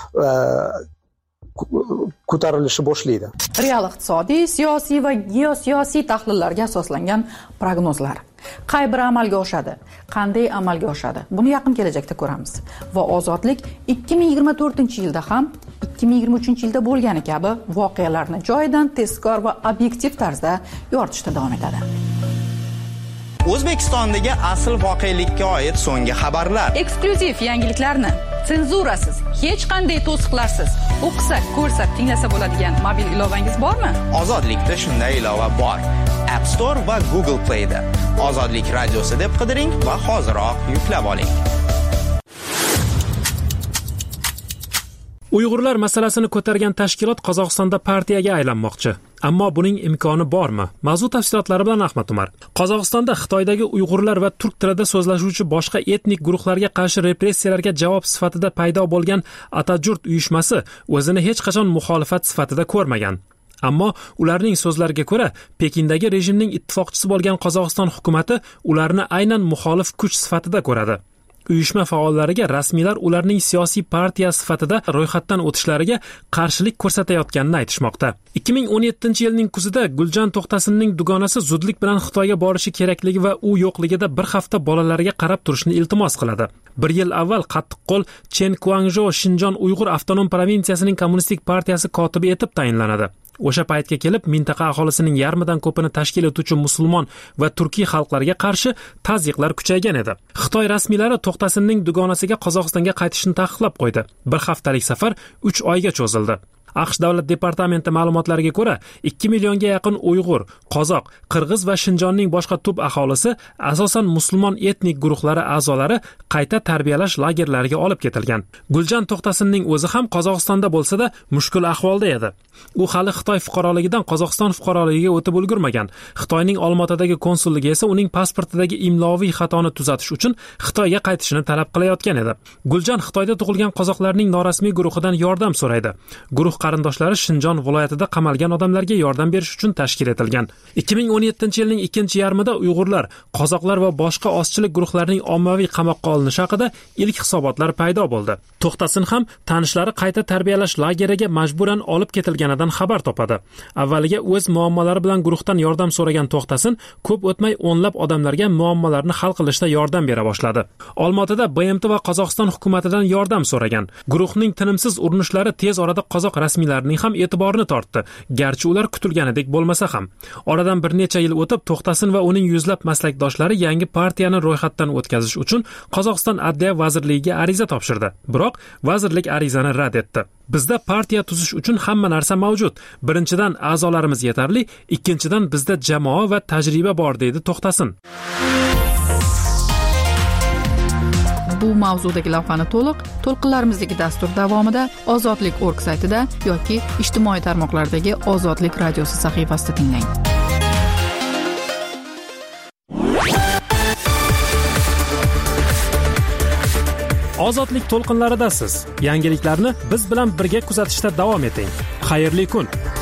[SPEAKER 15] ko'tarilishi boshlaydi.
[SPEAKER 4] Real iqtisodiy, siyosiy va geosiyosiy tahlillarga asoslangan prognozlar. Qay biri amalga oshadi? Qanday amalga oshadi? Buni yaqin kelajakda ko'ramiz. Va ozodlik 2024-yilda ham 2023-yilda bo'lgani kabi voqealarni joyidan tezkor va obyektiv tarzda yoritishda davom etadi.
[SPEAKER 18] O'zbekistondagi asl voqelikka oid so'nggi xabarlar.
[SPEAKER 4] Eksklyuziv yangiliklarni senzurasiz, hech qanday to'siqlarsiz o'qisak, ko'rsak, tinglasa bo'ladigan mobil ilovangiz bormi?
[SPEAKER 18] Ozodlikda shunday ilova bor. App Store va Google Play'da. Ozodlik radiosi deb qidiring va hoziroq yuklab oling.
[SPEAKER 1] Uyg'urlar masalasini ko'targan tashkilot Qozog'istonda partiyaga aylanmoqchi. Ammo buning imkoni bormi? Mavzu tafsilotlari bilan Ahmad Umar. Qozog'istonda Xitoydagi Uyg'urlar va turk tilida so'zlashuvchi boshqa etnik guruhlarga qarshi repressiyalarga javob sifatida paydo bo'lgan Atajurt uyushmasi o'zini hech qachon muxolifat sifatida ko'rmagan. Ammo ularning so'zlariga ko'ra, Pekindagi rejimning ittifoqchisi bo'lgan Qozog'iston hukumatı ularni aynan muxolif kuch sifatida ko'radi. Uyushma faollariga rasmiylar ularning siyosiy partiya sifatida ro'yxatdan o'tishlariga qarshilik ko'rsatayotganini aytishmoqda. 2017-yilning kuzida Guljan To'xtasinning dugonasi zudlik bilan Xitoyga borishi kerakligi va u yo'qligida bir hafta bolalariga qarab turishni iltimos qiladi. 1 yil avval qattiqqo'l Chen Kuangzhou Shinjon Uyg'ur avtonom provinsiyasining kommunistik partiyasi kotibi etib tayinlanadi. O'sha paytga kelib mintaqa aholisining yarmidan ko'pini tashkil etuvchi musulmon va turkiy xalqlarga qarshi tazyiqlar kuchaygan edi. Xitoy rasmiylari To'xtasinning dugonasiga Qozog'istonga qaytishni taqiqlab qo'ydi. Bir haftalik safar 3 oyga cho'zildi. AQSh davlat departamenti ma'lumotlariga ko'ra 2 millionga yaqin Uyg'ur, Qozoq, Qirg'iz va Shinjonning boshqa tub aholisi asosan musulmon etnik guruhlari a'zolari qayta tarbiyalash lagerlariga olib ketilgan. Guljan To'xtasinning o'zi ham Qozog'istonda bo'lsa-da mushkul ahvolda edi. U hali Xitoy fuqaroligidan Qozog'iston fuqaroligiga o'tib ulgurmagan. Xitoyning Olmaotadagi konsulligi esa uning pasportidagi imloviy xatoni tuzatish uchun Xitoyga qaytishini talab qilayotgan edi. Guljan Xitoyda tug'ilgan qozoqlarning norasmiy guruhidan yordam so'raydi. Guruh qarindoshlari Shinjon viloyatida qamalgan odamlarga yordam berish uchun tashkil etilgan. 2017-yilning ikkinchi yarmida Uyg'urlar, qozoqlar va boshqa ozchilik guruhlarining ommaviy qamoqqa olinishi haqida ilk hisobotlar paydo bo'ldi. To'xtasin ham tanishlari qayta tarbiyalash lageriga majburan olib ketilganidan xabar topadi. Avvaliga o'z muammolari bilan guruhdan yordam so'ragan To'xtasin ko'p o'tmay o'nlab odamlarga muammolarni hal qilishda yordam bera boshladi. Olmaotada BMT va Qozog'iston hukumatidan yordam so'ragan. Guruhning tinimsiz urinishlari tez orada qozoq rasmiylarining ham e'tiborini tortdi, garchi ular kutilganidek bo'lmasa ham. Oradan bir necha yil o'tib To'xtasin va uning yuzlab maslakdoshlari yangi partiyani ro'yxatdan o'tkazish uchun Qozog'iston Adliya vazirligiga ariza topshirdi. Biroq vazirlik arizani rad etdi. Bizda partiya tuzish uchun hamma narsa mavjud. Birinchidan a'zolarimiz yetarli, ikkinchidan bizda jamoa va tajriba bor, deydi To'xtasin.
[SPEAKER 4] Bu mavzudagi lavhani to'lqinlarimizdagi dastur davomida Ozodlik.org saytida yoki ijtimoiy tarmoqlardagi Ozodlik radiosi sahifasida tinglang.
[SPEAKER 1] Ozodlik to'lqinlaridasiz. Yangiliklarni biz bilan birga kuzatishda davom eting. Xayrli kun.